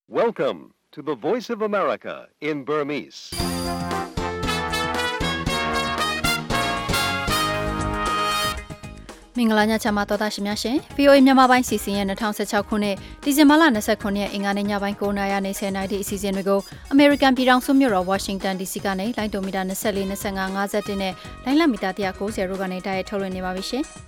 Welcome to the Voice of America in Burmese. ။မင်္ဂလာညချမ်းပါတော်သားရှင်များရှင် VOA မြန်မာပိုင်းစီစဉ်ရဲ့2016ခုနှစ်ဒီဇင်ဘာလ29ရက်အင်္ဂါနေ့ညပိုင်း9:00နာရီနဲ့10:00နာရီအစီအစဉ်တွေကို American ပြည်ထောင်စုမြို့တော် Washington DC ကနေလိုင်းဒိုမီတာ24 25 51နဲ့လိုင်းလမီတာ190တို့ကနေတိုက်ရိုက်ထုတ်လွှင့်နေပါပြီရှင်။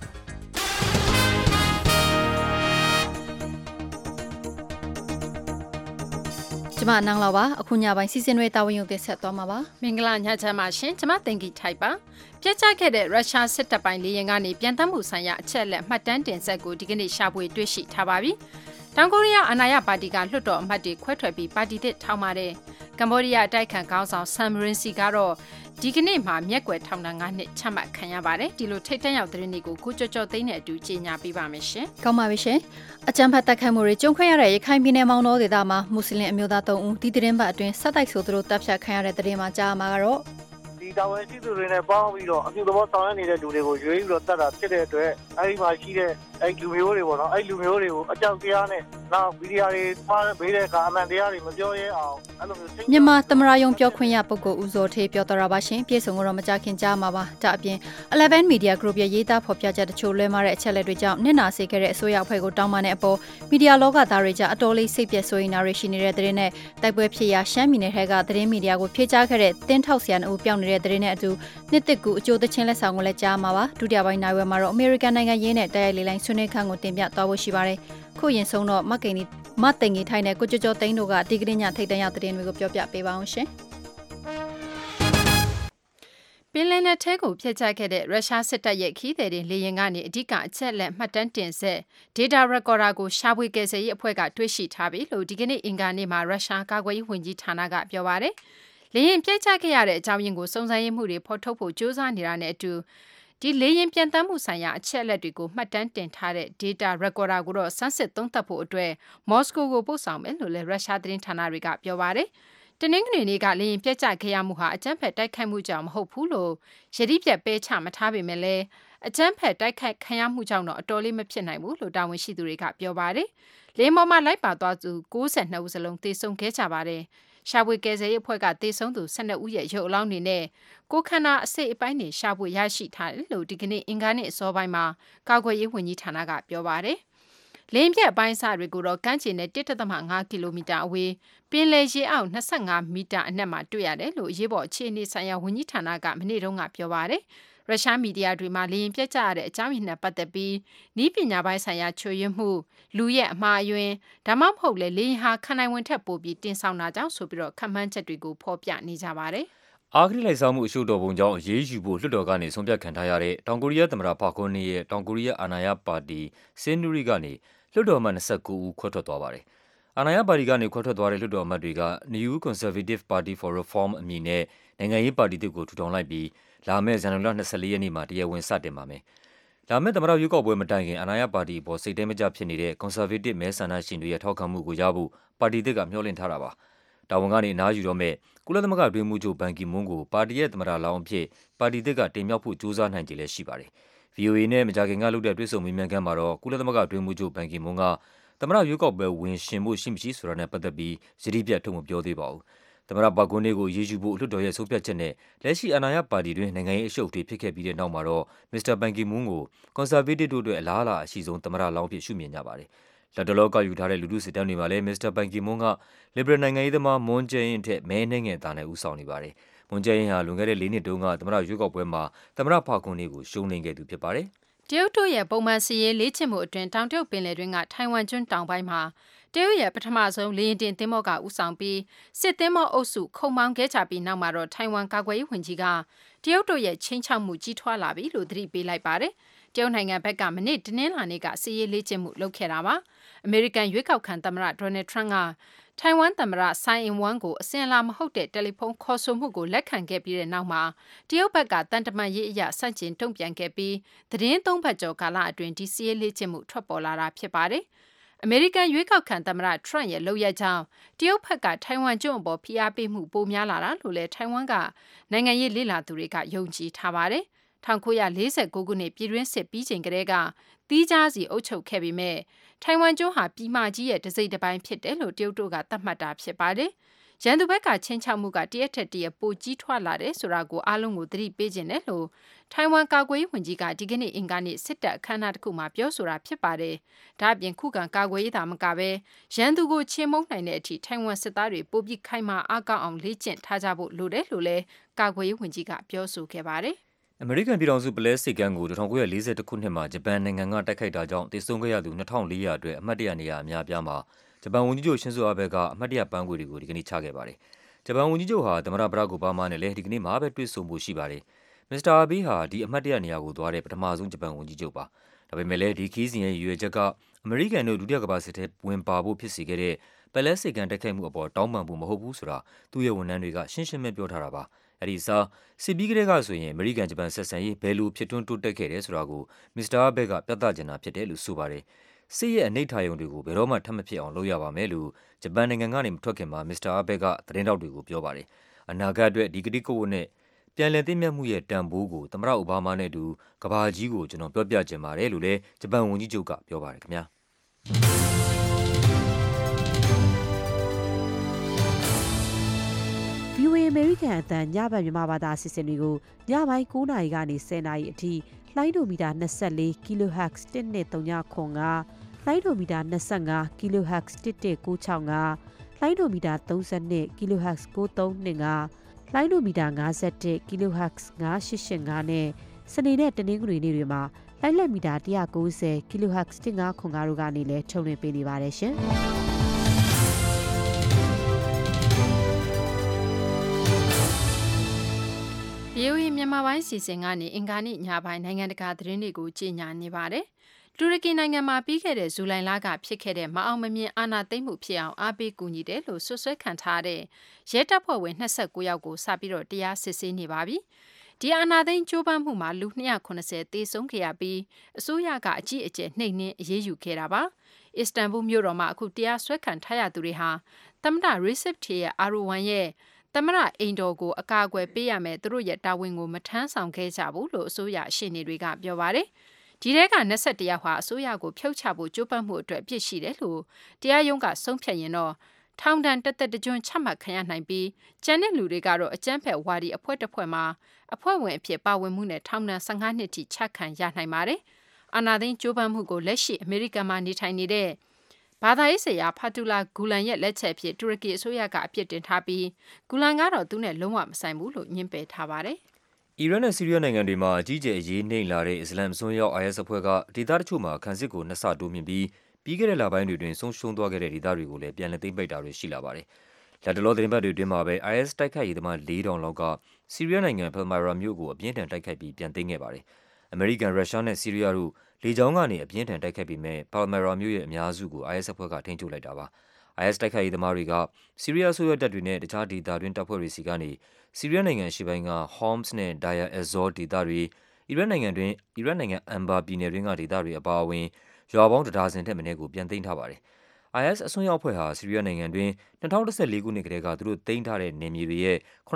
ကျမနန်းလောက်ပါအခုညပိုင်းစီစဉ်တွေတာဝန်ယူတင်ဆက်သွားမှာပါမင်္ဂလာညချမ်းပါရှင်ကျမတင်ကြီးထိုက်ပါပြတ်ကျခဲ့တဲ့ရုရှားစစ်တပ်ပိုင်းလေယာဉ်ကနေပြန်တမ်းမှုဆိုင်ရာအချက်လက်မှတ်တမ်းတင်ဆက်ကိုဒီကနေ့ရှာဖွေတွေ့ရှိထားပါပြီတောင်ကိုရီးယားအာဏာရပါတီကလွှတ်တော်အမတ်တွေခွဲထွက်ပြီးပါတီသစ်ထောင်ပါတယ်ကမ္ဘောဒီးယားအတိုက်ခံခေါင်းဆောင်ဆမ်ရင်စီကတော့ဒီကနေ့မှာမျက်ကွယ်ထောင်ဒဏ်9နှစ်ချမှတ်ခံရပါတယ်ဒီလိုထိတ်တန့်ရောက်သတင်းတွေကိုကိုကြော်သိန်းနဲ့အတူကြေညာပေးပါမယ်ရှင်ကောင်းပါပြီရှင်အကြမ်းဖက်တိုက်ခိုက်မှုတွေကြုံခဲ့ရတဲ့ရခိုင်ပြည်နယ်မောင်တောဒေသမှာမွတ်စလင်အမျိုးသား3ဦးဒီသတင်းပတ်အတွင်းဆက်တိုက်ဆိုသူတို့တပ်ဖြတ်ခံရတဲ့သတင်းမှာကြားမှာကတော့ဒီတာဝန်ရှိသူတွေနဲ့ပေါင်းပြီးတော့အပြုသဘောဆောင်ရနေတဲ့လူတွေကိုရွေးပြီးတော့တတ်တာဖြစ်တဲ့အတွက်အဲဒီမှာရှိတဲ့လူမျိုးတွေပေါ့နော်လူမျိုးတွေကိုအကြောက်တရားနဲ့နောက်ဗီဒီယိုတွေမှားပေးတဲ့အခါအမှန်တရားတွေမပြောရဲအောင်အဲ့လိုမျိုးမြန်မာသမရယုံပြောခွင့်ရပုဂ္ဂိုလ်ဦးစောထေးပြောတော်တာပါရှင်ပြည်စုံကတော့မကြခင်ကြားမှာပါဒါအပြင်11 Media Group ရဲ့ရေးသားဖော်ပြချက်တချို့လွဲမှားတဲ့အချက်လက်တွေကြောင့်နစ်နာစေခဲ့တဲ့အစိုးရအဖွဲ့ကိုတောင်းပန်တဲ့အပေါ်မီဒီယာလောကသားတွေကြားအတော်လေးစိတ်ပျက်ဆိုးရင်နာရရှိနေတဲ့သတင်းနဲ့တိုက်ပွဲဖြစ်ရာရှမ်းပြည်နယ်ထဲကသတင်းမီဒီယာကိုဖြေကြားခဲ့တဲ့တင်းထောက်ဆရာအုပ်ပြောင်းနေတဲ့သတင်းနဲ့အတူနှစ်သက်ကူအကျိုးသချင်းလက်ဆောင်ကိုလည်းကြားမှာပါဒုတိယပိုင်းနိုင်ဝဲမှာတော့ American နိုင်ငံရေးနဲ့တိုက်ရိုက်လေးလိုင်းဆွေးနွေးခန်းကိုတင်ပြသွားဖို့ရှိပါတယ်ခုရင်ဆုံးတော့မတင်ကြီးထိုင်တဲ့ကိုကြော်သိန်းတို့ကဒီကနေ့ညထိတ်တန့်ရောက်သတင်းတွေကိုပြောပြပေးပါအောင်ရှင်ပင်လယ်နက်ထဲကိုဖျက်ချခဲ့တဲ့ရုရှားစစ်တပ်ရဲ့ခီးသည်တင်လေယာဉ်ကနေအဓိကအချက်လက်မှတ်တမ်းတင်ဆက် data recorder ကိုရှာဖွေကယ်ဆယ်ရေးအဖွဲ့ကတွေ့ရှိထားပြီလို့ဒီကနေ့အင်္ဂါနေ့မှာရုရှားကာကွယ်ရေးဝန်ကြီးဌာနကပြောပါတယ်။လေယာဉ်ပြစ်ချခဲ့ရတဲ့အကြောင်းရင်းကိုစုံစမ်းရေးမှုတွေဖော်ထုတ်ဖို့ကြိုးစားနေတာနဲ့အတူဒီလေရင်ပြန်တမ်းမှုဆိုင်ရာအချက်အလက်တွေကိုမှတ်တမ်းတင်ထားတဲ့ data recorder ကိုတော့စမ်းစစ်သုံးသပ်ဖို့အတွက်မော်စကိုကိုပို့ဆောင်မယ်လို့လည်းရုရှားသတင်းဌာနတွေကပြောပါတယ်။တနင်္ဂနွေနေ့ကလေရင်ပြက်ကျခဲ့ရမှုဟာအကြမ်းဖက်တိုက်ခိုက်မှုကြောင့်မဟုတ်ဘူးလို့ရည်ရည်ပြက်ပဲချမထားပေမဲ့လည်းအကြမ်းဖက်တိုက်ခိုက်ခံရမှုကြောင့်တော့အတော်လေးမဖြစ်နိုင်ဘူးလို့တာဝန်ရှိသူတွေကပြောပါတယ်။လေမော်မှာလိုက်ပါသွားသူ92ဦးစလုံးသေဆုံးခဲ့ကြပါတယ်။ရှာဖွေကယ်ဆယ်ရေးအဖွဲ့ကသေဆုံးသူ12ဦးရဲ့ရုပ်အလောင်းတွေနဲ့ကိုခန္ဓာအစိတ်အပိုင်းတွေရှာဖွေရရှိထားတယ်လို့ဒီကနေ့အင်္ဂါနေ့အစောပိုင်းမှာကာကွယ်ရေးဝန်ကြီးဌာနကပြောပါတယ်။လင်းပြက်ပိုင်းစတွေကိုတော့ကမ်းခြေနဲ့ 1.5 ကီလိုမီတာအဝေးပင်လယ်ရေအောက်25မီတာအနက်မှာတွေ့ရတယ်လို့အရေးပေါ်အခြေအနေဆိုင်ရာဝန်ကြီးဌာနကမနေ့တုန်းကပြောပါတယ်။ရုရှားမီဒီယာတွေမှာလေရင်ပြက်ကျရတဲ့အကြောင်းရင်းနဲ့ပတ်သက်ပြီးဤပညာပိုင်းဆိုင်ရာချွေရွံ့မှုလူရဲ့အမှားအယွင်းဒါမှမဟုတ်လေရင်ဟာခန္ဓာဝင်ထက်ပိုပြီးတင်ဆောင်တာကြောင့်ဆိုပြီးတော့ခံမှန်းချက်တွေကိုဖော်ပြနေကြပါတယ်။အာဂရိလိုက်စားမှုအရှုပ်တော်ပုံကြောင့်အရေးယူဖို့လွှတ်တော်ကနေဆုံးဖြတ်ခံထားရတဲ့တောင်ကိုရီးယားသမ္မတပါကွန်နီရဲ့တောင်ကိုရီးယားအာဏာရပါတီစင်နူရီကနေလွှတ်တော်အမတ်29ဦးခွဲထွက်သွားပါတယ်။အာဏာရပါတီကနေခွဲထွက်သွားတဲ့လွှတ်တော်အမတ်တွေက New Conservative Party for Reform အမည်နဲ့နိုင်ငံရေးပါတီတစ်ကိုထူထောင်လိုက်ပြီးလာမယ့်ဇန်နဝါရီလ24ရက်နေ့မှာတရားဝင်စတင်ပါမယ်။လာမယ့်သမ္မတရွေးကောက်ပွဲမတိုင်ခင်အာဏာရပါတီပေါ်စိတ်တဲမကျဖြစ်နေတဲ့ Conservative မဲဆန္ဒရှင်တွေရဲ့ထောက်ခံမှုကိုရဖို့ပါတီတစ်ကမျှော်လင့်ထားတာပါ။တာဝန်ကနေအနားယူတော့မဲ့ကုလသမဂ္ဂအတွင်းမှုချုပ်ဘန်ကီမွန်းကိုပါတီရဲ့သမ္မတလောင်းအဖြစ်ပါတီတစ်ကတင်မြှောက်ဖို့ကြိုးစားနိုင်ကြလည်းရှိပါတယ်။ VOA နဲ့မကြာခင်ကလုပ်တဲ့တွေ့ဆုံမေးမြန်းခန်းမှာတော့ကုလသမဂ္ဂအတွင်းမှုချုပ်ဘန်ကီမွန်းကသမ္မတရွေးကောက်ပွဲဝင်ရှင်မှုရှိမရှိဆိုတာနဲ့ပတ်သက်ပြီးယတိပြတ်ထုတ်မပြောသေးပါဘူး။သမ္မတပါကွန်နီကိုရေးယူဖို့လွှတ်တော်ရဲ့ဆုံးဖြတ်ချက်နဲ့လက်ရှိအာဏာရပါတီတွင်နိုင်ငံရေးအရှုပ်တွေဖြစ်ခဲ့ပြီးတဲ့နောက်မှာတော့မစ္စတာဘန်ကီမွန်းကိုကွန်ဆာဗေးတစ်တို့အတွက်အလားအလာအရှိဆုံးသမ္မတလောင်းဖြစ်ရှုမြင်ကြပါတယ်။လက်တလောကယူထားတဲ့လူထုစစ်တမ်းတွေမှာလည်းမစ္စတာဘန်ကီမွန်းကလစ်ဘရယ်နိုင်ငံရေးသမားမွန်ဂျယ်အင်းထက်မဲနှဲငယ်သားနဲ့ဦးဆောင်နေပါတယ်။မွန်ဂျယ်အင်းဟာလွန်ခဲ့တဲ့4နှစ်တုန်းကသမ္မတရွေးကောက်ပွဲမှာသမ္မတပါကွန်နီကိုရှုံးနိမ့်ခဲ့သူဖြစ်ပါတယ်။တရုတ်တို့ရဲ့ပုံမှန်စီရေးလေ့ကျင့်မှုအတွင်းတောင်တရုတ်ပင်လယ်တွင်းကထိုင်ဝမ်ကျွန်းတောင်ပိုင်းမှာတရုတ်ရဲ့ပထမဆုံးလေယာဉ်တင်သင်္ဘောကဦးဆောင်ပြီးစစ်သင်္ဘောအုပ်စုခုံမောင်းခဲ့ကြပြီးနောက်မှာတော့ထိုင်ဝမ်ကာကွယ်ရေးဝန်ကြီးကတရုတ်တို့ရဲ့ချင်းချောက်မှုကြီးထွားလာပြီလို့သတိပေးလိုက်ပါတယ်။တရုတ်နိုင်ငံဘက်ကမနေ့တနင်္လာနေ့ကစီရေးလေ့ကျင့်မှုလုပ်ခဲ့တာပါ။အမေရိကန်ရွေးကောက်ခံသမ္မတဒေါ်နယ်ထရန့်ကထိုင်ဝမ်သမ္မတဆိုင်အင်ဝမ်ကိုအစင်လာမဟုတ်တဲ့တယ်လီဖုန်းခေါ်ဆိုမှုကိုလက်ခံခဲ့ပြီးတဲ့နောက်မှာတရုတ်ဘက်ကတန်တမာရေးအရဆန့်ကျင်တုံ့ပြန်ခဲ့ပြီးသတင်း3ပတ်ကျော်ကာလအတွင်းဒီစီရေးလေ့ကျင့်မှုထွက်ပေါ်လာတာဖြစ်ပါတယ်။အမေရိကန်ရွေးကောက်ခံသမ္မတထရန့်ရဲ့လုပ်ရက်ကြောင့်တရုတ်ဘက်ကထိုင်ဝမ်ကျွန်းအပေါ်ဖိအားပေးမှုပိုများလာတာလို့လည်းထိုင်ဝမ်ကနိုင်ငံရေးလေ့လာသူတွေကယုံကြည်ထားပါတယ်။ 1949ခုနှစ်ပြည်တွင်းစစ်ပြီးချိန်ကတည်းကတီးခြားစီအုပ်ချုပ်ခဲ့ပေမဲ့ထိုင်ဝမ်ကျွန်းဟာပြည်မကြီးရဲ့တစ်စိတ်တစ်ပိုင်းဖြစ်တယ်လို့တရုတ်တို့ကသတ်မှတ်တာဖြစ်ပါတယ်။ရန်သူဘက်ကချင်းချောက်မှုကတရက်ထက်တရက်ပိုကြီးထွားလာတယ်ဆိုတာကိုအားလုံးကိုသတိပေးခြင်းတယ်လို့ထိုင်ဝမ်ကာကွယ်ရေးဝန်ကြီးကဒီကနေ့အင်္ဂါနေ့စစ်တပ်အခမ်းအနားတစ်ခုမှာပြောဆိုတာဖြစ်ပါတယ်။ဒါ့အပြင်ခုခံကာကွယ်ရေးသာမကပဲရန်သူကိုချေမှုန်းနိုင်တဲ့အထိထိုင်ဝမ်စစ်သားတွေပိုပြီးခိုင်မာအားကောင်းအောင်လေ့ကျင့်ထားကြဖို့လိုတယ်လို့လည်းကာကွယ်ရေးဝန်ကြီးကပြောဆိုခဲ့ပါတယ်။အမေရိကန်ပြည်ထောင်စုပလဲစိတ်ကမ်းကို1942ခုနှစ်မှာဂျပန်နိုင်ငံကတိုက်ခိုက်တာကြောင့်တည်ဆုံခဲ့ရသူ2400အတွက်အမှတ်တရနေရာအများအပြားမှာဂျပန်ဝန်ကြီးချုပ်ရှင်ဇိုအာဘဲကအမှတ်တရပန်းခွေတွေကိုဒီကနေ့ချခဲ့ပါတယ်။ဂျပန်ဝန်ကြီးချုပ်ဟာသမ္မတဘရက်အိုဘားမားနဲ့လည်းဒီကနေ့မှာပဲတွေ့ဆုံဖို့ရှိပါတယ်။မစ္စတာအာဘေးဟာဒီအမှတ်တရနေရာကိုသွားတဲ့ပထမဆုံးဂျပန်ဝန်ကြီးချုပ်ပါ။ဒါပေမဲ့လည်းဒီခီးစဉ်ရဲ့ရည်ရွယ်ချက်ကအမေရိကန်တို့ဒုတိယကမ္ဘာစစ်ထဲဝင်ပါဖို့ဖြစ်စေခဲ့တဲ့ပလဲစိတ်ကမ်းတိုက်ခိုက်မှုအပေါ်တောင်းပန်ဖို့မဟုတ်ဘူးဆိုတာသူ့ရဲ့ဝန်ထမ်းတွေကရှင်းရှင်းပဲပြောထားတာပါ။အဲဒီအစားစစ်ပြီးကလေးကဆိုရင်အမေရိကန်ဂျပန်ဆက်ဆံရေးဘယ်လိုဖြစ်ထွန်းတိုးတက်ခဲ့တယ်ဆိုတာကိုမစ္စတာအာဘဲကပြသချင်တာဖြစ်တယ်လို့ဆိုပါတယ်။စစ်ရဲ့အနိဋ္ဌာရုံတွေကိုဘယ်တော့မှထပ်မဖြစ်အောင်လုပ်ရပါမယ်လို့ဂျပန်နိုင်ငံကနေမထွက်ခင်မှာမစ္စတာအာဘဲကသတင်းတောက်တွေကိုပြောပါတယ်။အနာဂတ်အတွက်ဒီကတိကဝတ်နဲ့ပြန်လည်သိမ်းမြတ်မှုရဲ့တန်ဖိုးကိုသမ္မတအိုဘားမားနဲ့အတူကမ္ဘာကြီးကိုကျွန်တော်ပြောပြချင်ပါတယ်လို့လည်းဂျပန်ဝန်ကြီးချုပ်ကပြောပါတယ်ခင်ဗျာ။ VOA အမေရိကန်အသံညဘက်မြန်မာဘာသာအစီအစဉ်တွေကိုညပိုင်း9:00နာရီကနေ10:00နာရီအထိလိုင်းဒိုမီတာ24 kHz 12395လိုင်းဒိုမီတာ25 kHz 11965လိုင်းဒိုမီတာ32 kHz 9325လိုင်းဒိုမီတာ51 kHz 9885နဲ့စနေနဲ့တနင်္ဂနွေနေ့တွေမှာလိုင်းလက်မီတာ190 kHz 1505တို့ကနေလည်းထုတ်လွှင့်ပေးနေပါတယ်ရှင်။ VOA မြန်မာပိုင်းစီစဉ်ကနေအင်္ဂါနေ့ညပိုင်းနိုင်ငံတကာသတင်းတွေကိုကြီးညာနေပါတယ်။တူရကီနိုင်ငံမှာပြီးခဲ့တဲ့ဇူလိုင်လကဖြစ်ခဲ့တဲ့မအောင်မမြင်အာဏာသိမ်းမှုဖြစ်အောင်အားပေးကူညီတယ်လို့ဆွဆွဲခံထားတဲ့ရဲတပ်ဖွဲ့ဝင်29ယောက်ကိုစပြီးတော့တရားစစ်ဆေးနေပါပြီ။ဒီအာဏာသိမ်းကြိုးပမ်းမှုမှာလူ290သေဆုံးခဲ့ရပြီးအစိုးရကအကြီးအကျယ်နှိမ်နင်းအရေးယူခဲ့တာပါ။အစ္စတန်ဘူမြို့တော်မှာအခုတရားစွဲခံထားရသူတွေဟာသမ္မတရီဆက်တီရဲ့အာရိုဝမ်ရဲ့သမ္မတအိမ်တော်ကိုအကာအကွယ်ပေးရမယ်သူတို့ရဲ့တာဝန်ကိုမထမ်းဆောင်ခဲ့ကြဘူးလို့အစိုးရရှေ့နေတွေကပြောပါတယ်။ဒီထဲက21ယောက်ဟာအစိုးရကိုဖြုတ်ချဖို့ကြိုးပမ်းမှုအတွက်အပြစ်ရှိတယ်လို့တရားရုံးကဆုံးဖြတ်ရင်တော့ထောင်ဒဏ်တစ်သက်တစ်ကျွန်းချမှတ်ခံရနိုင်ပြီးကျန်တဲ့လူတွေကတော့အကြမ်းဖက်ဝါဒီအဖွဲ့တစ်ဖွဲ့မှာအဖွဲ့ဝင်အဖြစ်ပါဝင်မှုနဲ့ထောင်ဒဏ်15နှစ်ထိချခံရနိုင်ပါတယ်။အာဏာသိမ်းကြိုးပမ်းမှုကိုလက်ရှိအမေရိကန်မှာနေထိုင်နေတဲ့ဘာသာရေးဆရာဖာတူလာဂူလန်ရဲ့လက်ချက်ဖြစ်တူရကီအစိုးရကအပြစ်တင်ထားပြီးဂူလန်ကတော့သူနဲ့လုံးဝမဆိုင်ဘူးလို့ညှင်းပယ်ထားပါတယ်။အီရန်နဲ့ဆီးရီးယားနိုင်ငံတွေမှာအကြီးအကျယ်အရေးနှိမ်လာတဲ့အစ္စလာမ်အစွန်းရောက် IS အဖွဲ့ကဒေသတချို့မှာခံစစ်ကိုနှစ်ဆတိုးမြင့်ပြီးခဲ့တဲ့လပိုင်းတွေတွင်ဆုံးရှုံးသွားခဲ့တဲ့ဒေသတွေကိုလည်းပြန်လည်သိမ်းပိုက်တာတွေရှိလာပါတယ်။လက်တလောသတင်းပတ်တွေအတွင်းမှာပဲ IS တိုက်ခိုက်ရေးသမား4000လောက်ကဆီးရီးယားနိုင်ငံဖယ်မိုင်ရာမြို့ကိုအပြင်းထန်တိုက်ခိုက်ပြီးပြန်သိမ်းခဲ့ပါတယ်။အမေရိကန်၊ရုရှားနဲ့ဆီးရီးယားတို့လေကြောင်းကနေအပြင်းထန်တိုက်ခိုက်ပေမဲ့ဖယ်မိုင်ရာမြို့ရဲ့အများစုကို IS အဖွဲ့ကထိန်းချုပ်လိုက်တာပါ။ IS တိုက်ခိုက်ရေးသမားတွေကဆီးရီးယားဆိုရတပ်တွေနဲ့တခြားဒေသတွင်းတပ်ဖွဲ့တွေစီကနေဆီးရီးယားနိုင်ငံအရှေ့ပိုင်းက Homs နဲ့ Deir ez-Zor ဒေသတွေအီရတ်နိုင်ငံအန်ဘာပြည်နယ်တွင်းကဒေသတွေအပါအဝင်ရွာပေါင်း1ဒါဇင်ထက်မနည်းကိုပြန်သိမ်းထားပါတယ်။ IS အစွန်းရောက်အဖွဲ့ဟာဆီးရီးယားနိုင်ငံတွင်း2014ခုနှစ်ကတည်းကသူတို့သိမ်းထားတဲ့နယ်မြေတွေရဲ့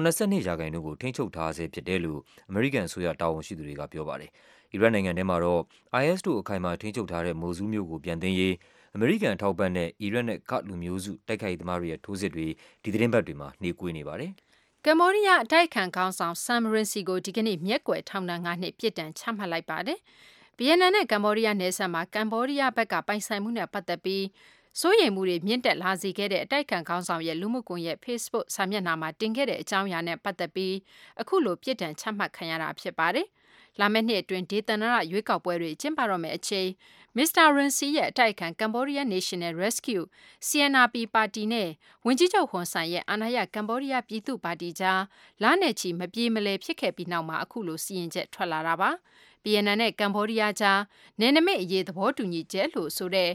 82%ကိုထိန်းချုပ်ထားဆဲဖြစ်တယ်လို့အမေရိကန်အစိုးရတာဝန်ရှိသူတွေကပြောပါတယ်။အီရတ်နိုင်ငံထဲမှာတော့ IS တို့အခိုင်အမာထိန်းချုပ်ထားတဲ့မိုဆူးမြို့ကိုပြန်သိမ်းရေးအမေရိကန်ထောက်ပံ့တဲ့အီရတ်နဲ့ကာ့ဒ်လူမျိုးစုတိုက်ခိုက်ရေးသမားတွေရဲ့ထိုးစစ်တွေဒီသတင်းပတ်တွေမှာနှေးကွေးနေပါတယ်။ကမ္ဘောဒီးယားအတိုက်အခံခေါင်းဆောင်ဆမ်မရင်စီကိုဒီကနေ့မျက်ကွယ်ထောင်ဒဏ်9နှစ်ပြစ်ဒဏ်ချမှတ်လိုက်ပါတယ်။ဗီယက်နမ်နဲ့ကမ္ဘောဒီးယားနယ်စပ်မှာကမ္ဘောဒီးယားဘက်ကပိုင်ဆိုင်မှုနဲ့ပတ်သက်ပြီးစိုးရိမ်မှုတွေမြင့်တက်လာစေခဲ့တဲ့အတိုက်အခံခေါင်းဆောင်ရဲ့လူမှုကွန်ရက် Facebook စာမျက်နှာမှာတင်ခဲ့တဲ့အကြောင်းအရာနဲ့ပတ်သက်ပြီးအခုလိုပြစ်ဒဏ်ချမှတ်ခံရတာဖြစ်ပါတယ်။လာမယ့်နှစ်အတွင်းဒေသနာရွေးကောက်ပွဲတွေကျင်းပတော့မယ့်အချိန်မစ္စတာရင်စီရဲ့အတိုက်အခံ Cambodia National Rescue CNRP ပါတီနဲ့ဝန်ကြီးချုပ်ဟွန်ဆန်ရဲ့အာဏာရကမ္ဘောဒီးယားပြည်သူ့ပါတီကြားလနဲ့ချီမပြေမလည်ဖြစ်ခဲ့ပြီးနောက်မှာအခုလိုစီရင်ချက်ထွက်လာတာပါ။ဗီယက်နမ်နဲ့ကမ္ဘောဒီးယားကြားနယ်နိမိတ်အရေးသဘောတူညီချက်လို့ဆိုတဲ့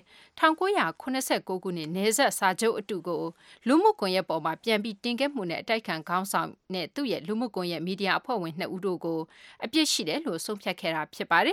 1989ခုနှစ်နယ်စပ်စာချုပ်အတုကိုလူမှုကွန်ရက်ပေါ်မှာပြန်ပြီးတင်ခဲ့မှုနဲ့အတိုက်ခံခေါင်းဆောင်နဲ့သူ့ရဲ့လူမှုကွန်ရက်မီဒီယာအဖွဲ့ဝင်2ဦးတို့ကိုအပြစ်ရှိတယ်လို့ဆုံးဖြတ်ခဲ့တာဖြစ်ပါတယ်။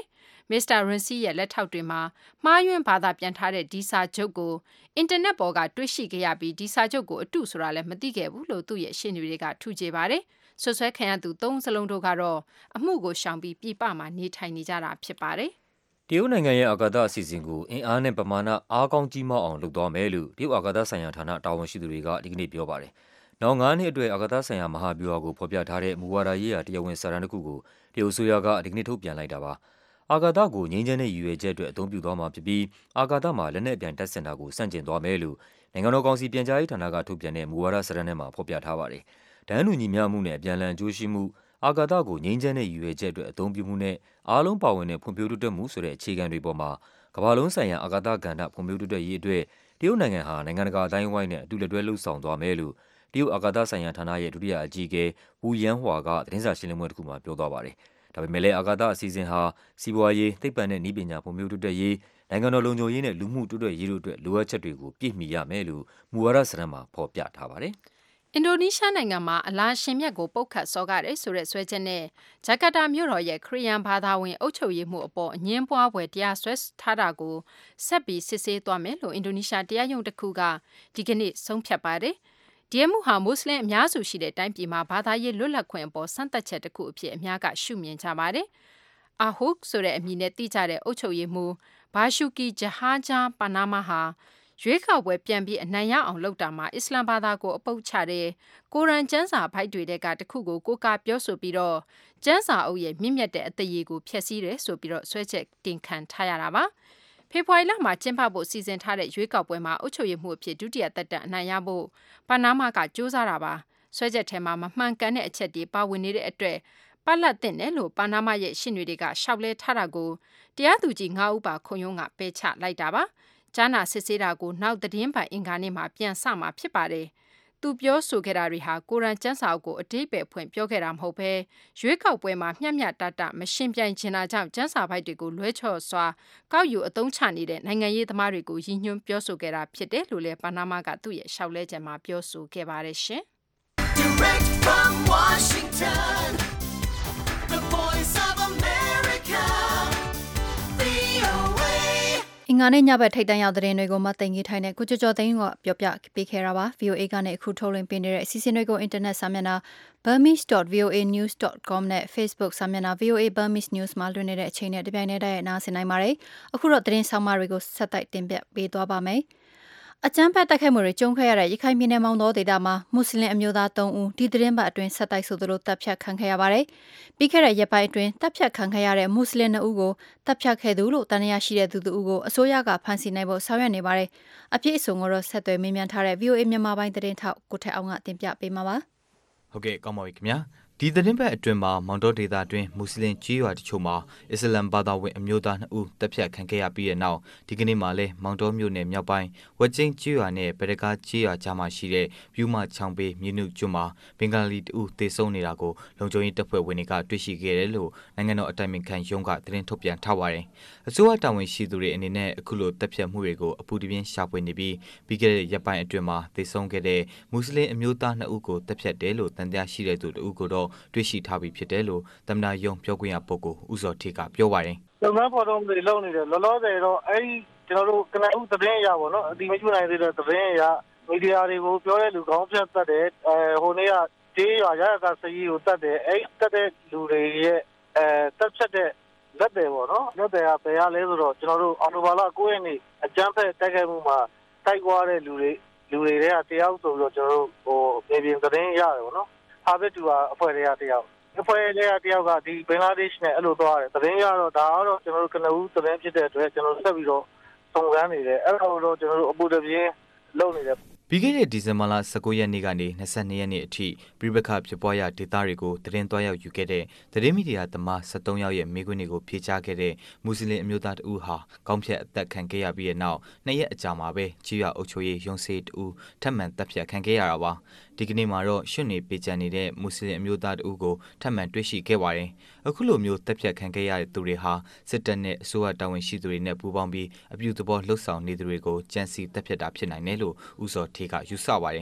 မစ္စတာ ရင်စီရဲ့လက်ထောက်တွေမှာမှားယွင်းဘာသာပြန်ထားတဲ့ဒီစာချုပ်ကိုအင်တာနက်ပေါ်ကတွေ့ရှိခဲ့ရပြီးဒီစာချုပ်ကိုအတုဆိုတာလည်းမသိခဲ့ဘူးလို့သူ့ရဲ့ရှင်းနေတွေကထူကြပါတယ်။ဆွဆွဲခံရသူ၃စလုံးတို့ကတော့အမှုကိုရှောင်ပြီးပြည်ပမှာနေထိုင်နေကြတာဖြစ်ပါတယ်တရုတ်နိုင်ငံရဲ့အာကာသအစီအစဉ်ကိုအင်အားနဲ့ပမာဏအားကောင်းကြီးမားအောင်လုပ်သွားမယ်လို့တရုတ်အာကာသဆိုင်ရာဌာနတာဝန်ရှိသူတွေကဒီကနေ့ပြောပါတယ်။နောက်9နှစ်အတွက်အာကာသဆိုင်ရာမဟာဗျူဟာကိုဖော်ပြထားတဲ့မူဝါဒရေးရာတရားဝင်စာတမ်းတစ်ခုကိုတရုတ်အစိုးရကဒီကနေ့ထုတ်ပြန်လိုက်တာပါ။အာကာသကိုငြိမ်းချမ်းတဲ့ရည်ရွယ်ချက်အတွက်အသုံးပြုသွားမှာဖြစ်ပြီးအာကာသမှာလက်နက်အပြန်တပ်ဆင်တာကိုစန့်ကျင်သွားမယ်လို့နိုင်ငံတော်ကောင်စီပြန်ကြားရေးဌာနကထုတ်ပြန်တဲ့မူဝါဒစာတမ်းထဲမှာဖော်ပြထားပါတယ်။ဒန်းလူညီမျှမှုနဲ့အပြန်အလှန်အကျိုးရှိမှုအာကာသကိုငြိမ်းချမ်းတဲ့ရည်ရွယ်ချက်အတွက်အသုံးပြုမှုနဲ့အားလုံးပါဝင်တဲ့ဖွံ့ဖြိုးတိုးတက်မှုဆိုတဲ့အခြေခံတွေပေါ်မှာကမ္ဘာလုံးဆိုင်ရာအာကာသကဏ္ဍဖွံ့ဖြိုးတိုးတက်ရေးအတွက်တရုတ်နိုင်ငံဟာနိုင်ငံတကာအတိုင်းအဝိုင်းနဲ့အတူလက်တွဲလှုပ်ဆောင်သွားမယ်လို့တရုတ်အာကာသဆိုင်ရာဌာနရဲ့ဒုတိယအကြီးအကဲဝူယန်းဟွာကသတင်းစာရှင်းလင်းပွဲတစ်ခုမှာပြောသွားပါတယ်။ဒါပေမဲ့လည်းအာကာသအစီအစဉ်ဟာစီးပွားရေးသိပ္ပံနဲ့နည်းပညာဖွံ့ဖြိုးတိုးတက်ရေးနိုင်ငံတော်လုံခြုံရေးနဲ့လူမှုတိုးတက်ရေးတို့အတွက်လိုအပ်ချက်တွေကိုပြည့်မီရမယ်လို့မူဝါဒစာတမ်းမှာဖော်ပြထားပါတယ်။အင်ဒိုနီးရှားနိုင်ငံမှာအလားရှင်မြတ်ကိုပုတ်ခတ်စော်ကားတယ်ဆိုတဲ့ဆွဲချက်နဲ့ဂျကာတာမြို့တော်ရဲ့ခရီးယန်ဘာသာဝင်အုပ်ချုပ်ရေးမှုအပေါ်အငင်းပွားဖွယ်တရားစွဲထားတာကိုဆက်ပြီးစစ်ဆေးသွားမယ်လို့အင်ဒိုနီးရှားတရားရုံးတစ်ခုကဒီကနေ့ဆုံးဖြတ်ပါတယ်။ဒီအမှုဟာမွတ်စလင်အများစုရှိတဲ့တိုင်းပြည်မှာဘာသာရေးလွတ်လပ်ခွင့်အပေါ်စမ်းသပ်ချက်တစ်ခုအဖြစ်အများကရှုမြင်ကြပါတယ်။အာဟုတ်ဆိုတဲ့အမည်နဲ့သိကြတဲ့အုပ်ချုပ်ရေးမှုဘာရှုကီဂျဟာဂျာပါနာမာဟာရွေးကောက်ပွဲပြန်ပြီးအနိုင်ရအောင်လုပ်တာမှာအစ္စလာမ်ဘာသာကိုအပုပ်ချတဲ့ကိုရန်ကျမ်းစာဖိုက်တွေကတခုကိုကိုးကားပြောဆိုပြီးတော့ကျမ်းစာအုပ်ရဲ့မြင့်မြတ်တဲ့အသရေကိုဖျက်ဆီးတယ်ဆိုပြီးတော့ဆွဲချက်တင်ခံထားရတာပါဖေဖော်ဝါရီလမှာကျင်းပဖို့စီစဉ်ထားတဲ့ရွေးကောက်ပွဲမှာအုပ်ချုပ်ရေးမှုအဖြစ်ဒုတိယသက်တမ်းအနိုင်ရဖို့ပါနာမာကကြိုးစားတာပါဆွဲချက်ထဲမှာမမှန်ကန်တဲ့အချက်တွေပါဝင်နေတဲ့အတွက်ပတ်လက်တင်တယ်လို့ပါနာမာရဲ့ရှင်းတွေကရှောက်လဲထားတာကိုတရားသူကြီး9ဦးပါခုံရုံးကပယ်ချလိုက်တာပါကြားနာစစ်ဆေးတာကိုနောက်သတင်းပတ်အင်္ဂါနေ့မှာပြန်ဆမှာဖြစ်ပါတယ်။သူပြောဆိုခဲ့တာတွေဟာကိုရန်ကျမ်းစာအုပ်ကိုအတိတ်ပဲဖွင့်ပြောခဲ့တာမဟုတ်ဘဲရွေးကောက်ပွဲမှာမျှမျှတတမရှင်းပြိုင်ချင်တာကြောင့်ကျမ်းစာပိုက်တွေကိုလွဲချော်စွာကောက်ယူအသုံးချနေတဲ့နိုင်ငံရေးသမားတွေကိုရည်ညွှန်းပြောဆိုခဲ့တာဖြစ်တယ်လို့လည်းပါနာမာကသူ့ရဲ့ရှောက်လဲချက်မှာပြောဆိုခဲ့ပါတယ်ရှင်။ Direct from Washington, the Voice of America, VOA အင်္ဂါနေ့ညဘက်ထိပ်တန်းရောက်တဲ့တွေကိုမသိင်ကြီးထိုင်တဲ့ကိုကျော်ကျော်သိန်းကပြောပြပေးခဲ့တာပါ VOA ကနေအခုထုတ်လွှင့်ပေးနေတဲ့အစီအစဉ်တွေကိုအင်တာနက်စာမျက်နှာ burmese.voanews.com နဲ့ Facebook စာမျက်နှာ VOA Burmese News မှာလွှင့်နေတဲ့အချိန်နဲ့တပြိုင်တည်းနားဆင်နိုင်ပါတယ်အခုတော့သတင်းဆောင်မတွေကိုဆက်တိုက်တင်ပြပေးသွားပါမယ်အကြမ်းဖက်တိုက်ခိုက်မှုတွေကြုံခဲ့ရတဲ့ရခိုင်ပြည်နယ်မောင်တောဒေသမှာမွတ်စလင်အမျိုးသား3ဦးဒီသတင်းပတ်အတွင်းဆက်တိုက်ဆိုသလိုတပ်ဖြတ်ခံခဲ့ရပါတယ်။ပြီးခဲ့တဲ့ရက်ပိုင်းအတွင်းတပ်ဖြတ်ခံခဲ့ရတဲ့မွတ်စလင်2ဦးကိုတပ်ဖြတ်ခဲ့သူလို့တန်ရာရှိတဲ့သူ2ဦးကိုအစိုးရကဖမ်းဆီးနိုင်ဖို့ဆောင်ရွက်နေပါတယ်။အပြည့်အစုံကိုတော့ဆက်သွယ်မေးမြန်းထားတဲ့ VOA မြန်မာပိုင်းသတင်းထောက်ကိုထက်အောင်ကတင်ပြပေးမှာပါ။ဟုတ်ကဲ့ကောင်းပါပြီခင်ဗျာ။ဒီသတင်းပတ်အတွင်းမှာမောင်တောဒေသအတွင်းမွတ်စလင်ကြီးရွာတချို့မှာအစ္စလာမ်ဘာသာဝင်အမျိုးသား2ဦးတပ်ဖြတ်ခံခဲ့ရပြီးတဲ့နောက်ဒီကနေ့မှလည်းမောင်တောမြို့နယ်မြောက်ပိုင်းဝက်ကျင်းကြီးရွာနဲ့ဗရကားကြီးရွာကြားမှာရှိတဲ့ပြူမချောင်ပေးမြေနုကျွန်းမှာဘင်္ဂလီ2ဦးသေဆုံးနေတာကိုလုံခြုံရေးတပ်ဖွဲ့ဝင်တွေကတွေ့ရှိခဲ့တယ်လို့နိုင်ငံတော်အတိုင်ပင်ခံရုံးကသတင်းထုတ်ပြန်ထားပါတယ်။အစိုးရတာဝန်ရှိသူတွေအနေနဲ့အခုလိုတပ်ဖြတ်မှုတွေကိုအပူတပြင်းရှာဖွေနေပြီးပြီးခဲ့တဲ့ရက်ပိုင်းအတွင်းမှာသေဆုံးခဲ့တဲ့မွတ်စလင်အမျိုးသား2ဦးကိုတပ်ဖြတ်တယ်လို့တန်တရားရှိတဲ့သူ2ဦးကိုတော့တွေ့ရှိထားပြီးဖြစ်တယ်လို့သမ္မတရုံးပြောခွင့်ရပုဂ္ဂိုလ်ဦးစောထေးကပြောပါတယ်။လုပ်ငန်းဖော်ထုတ်မှုတွေလုပ်နေတယ်လောလောဆယ်တော့အဲဒီကျွန်တော်တို့ကနဦးသတင်းရပါတော့အတိမကျွနိုင်သေးတဲ့သတင်းရမီဒီယာတွေကိုပြောတဲ့လူကောင်းဖြတ်တတ်တယ်ဟိုနေ့ကတေးရွာရရကစကြီးကိုတတ်တယ်အဲဒီတတ်တဲ့လူတွေရဲ့တက်ဖြတ်တဲ့လက်တယ်ပေါ့နော်လက်တယ်ကဘယ်ရလဲဆိုတော့ကျွန်တော်တို့အော်တိုဘာလ9ရက်နေ့အကြမ်းဖက်တိုက်ခိုက်မှုမှာတိုက်သွားတဲ့လူတွေကတယောက်ဆိုပြီးတော့ကျွန်တော်တို့ဟိုပြင်သတင်းရတယ်ပေါ့နော်ဟာဘက်တူကအဖွဲ့တွေကတယောက်အဖွဲ့တွေကတယောက်ကဒီဘင်္ဂလားဒေ့ရှ်နဲ့အဲ့လိုသွားတယ်သတင်းရတော့ဒါကတော့ကျွန်တော်တို့ကနဦးသတင်းဖြစ်တဲ့အတွက်ကျွန်တော်ဆက်ပြီးတော့စုံစမ်းနေတယ်အဲ့တော့ကျွန်တော်တို့အပူတပြင်းလုပ်နေတယ်ပြီးခဲ့တဲ့ဒီဇင်ဘာလ19ရက်နေ့ကနေ22ရက်နေ့အထိပြည်ပခဖြစ်ပွားရဒေသတွေကိုသတင်းသွားရောက်ယူခဲ့တဲ့သတင်းမီဒီယာသမား73ယောက်ရဲ့မိခွန်းတွေကိုဖြေချခဲ့တဲ့မွတ်စလင်အမျိုးသား2ဦးဟာကောင်းဖြတ်အသက်ခံခဲ့ရပြီးတဲ့နောက်2ရက်အကြာမှာပဲကြီးရွာအုပ်ချုပ်ရေးရုံးစေး2ဦးထပ်မံတပ်ဖြတ်ခံခဲ့ရတာပါဒီကနေ့မှာတော့ရွှွနေပေးချန်နေတဲ့မွတ်စလင်အမျိုးသား2ဦးကိုထပ်မံတွေ့ရှိခဲ့ပါတယ်အခုလိုမျိုးတပ်ဖြတ်ခံခဲ့ရတဲ့သူတွေဟာစစ်တပ်နဲ့အစိုးရတာဝန်ရှိသူတွေနဲ့ပူးပေါင်းပြီးအပြုသဘောလှုပ်ဆောင်နေသူတွေကိုကြမ်းစီတပ်ဖြတ်တာဖြစ်နိုင်တယ်လို့ဦးစောထေးကယူဆပါတယ်အ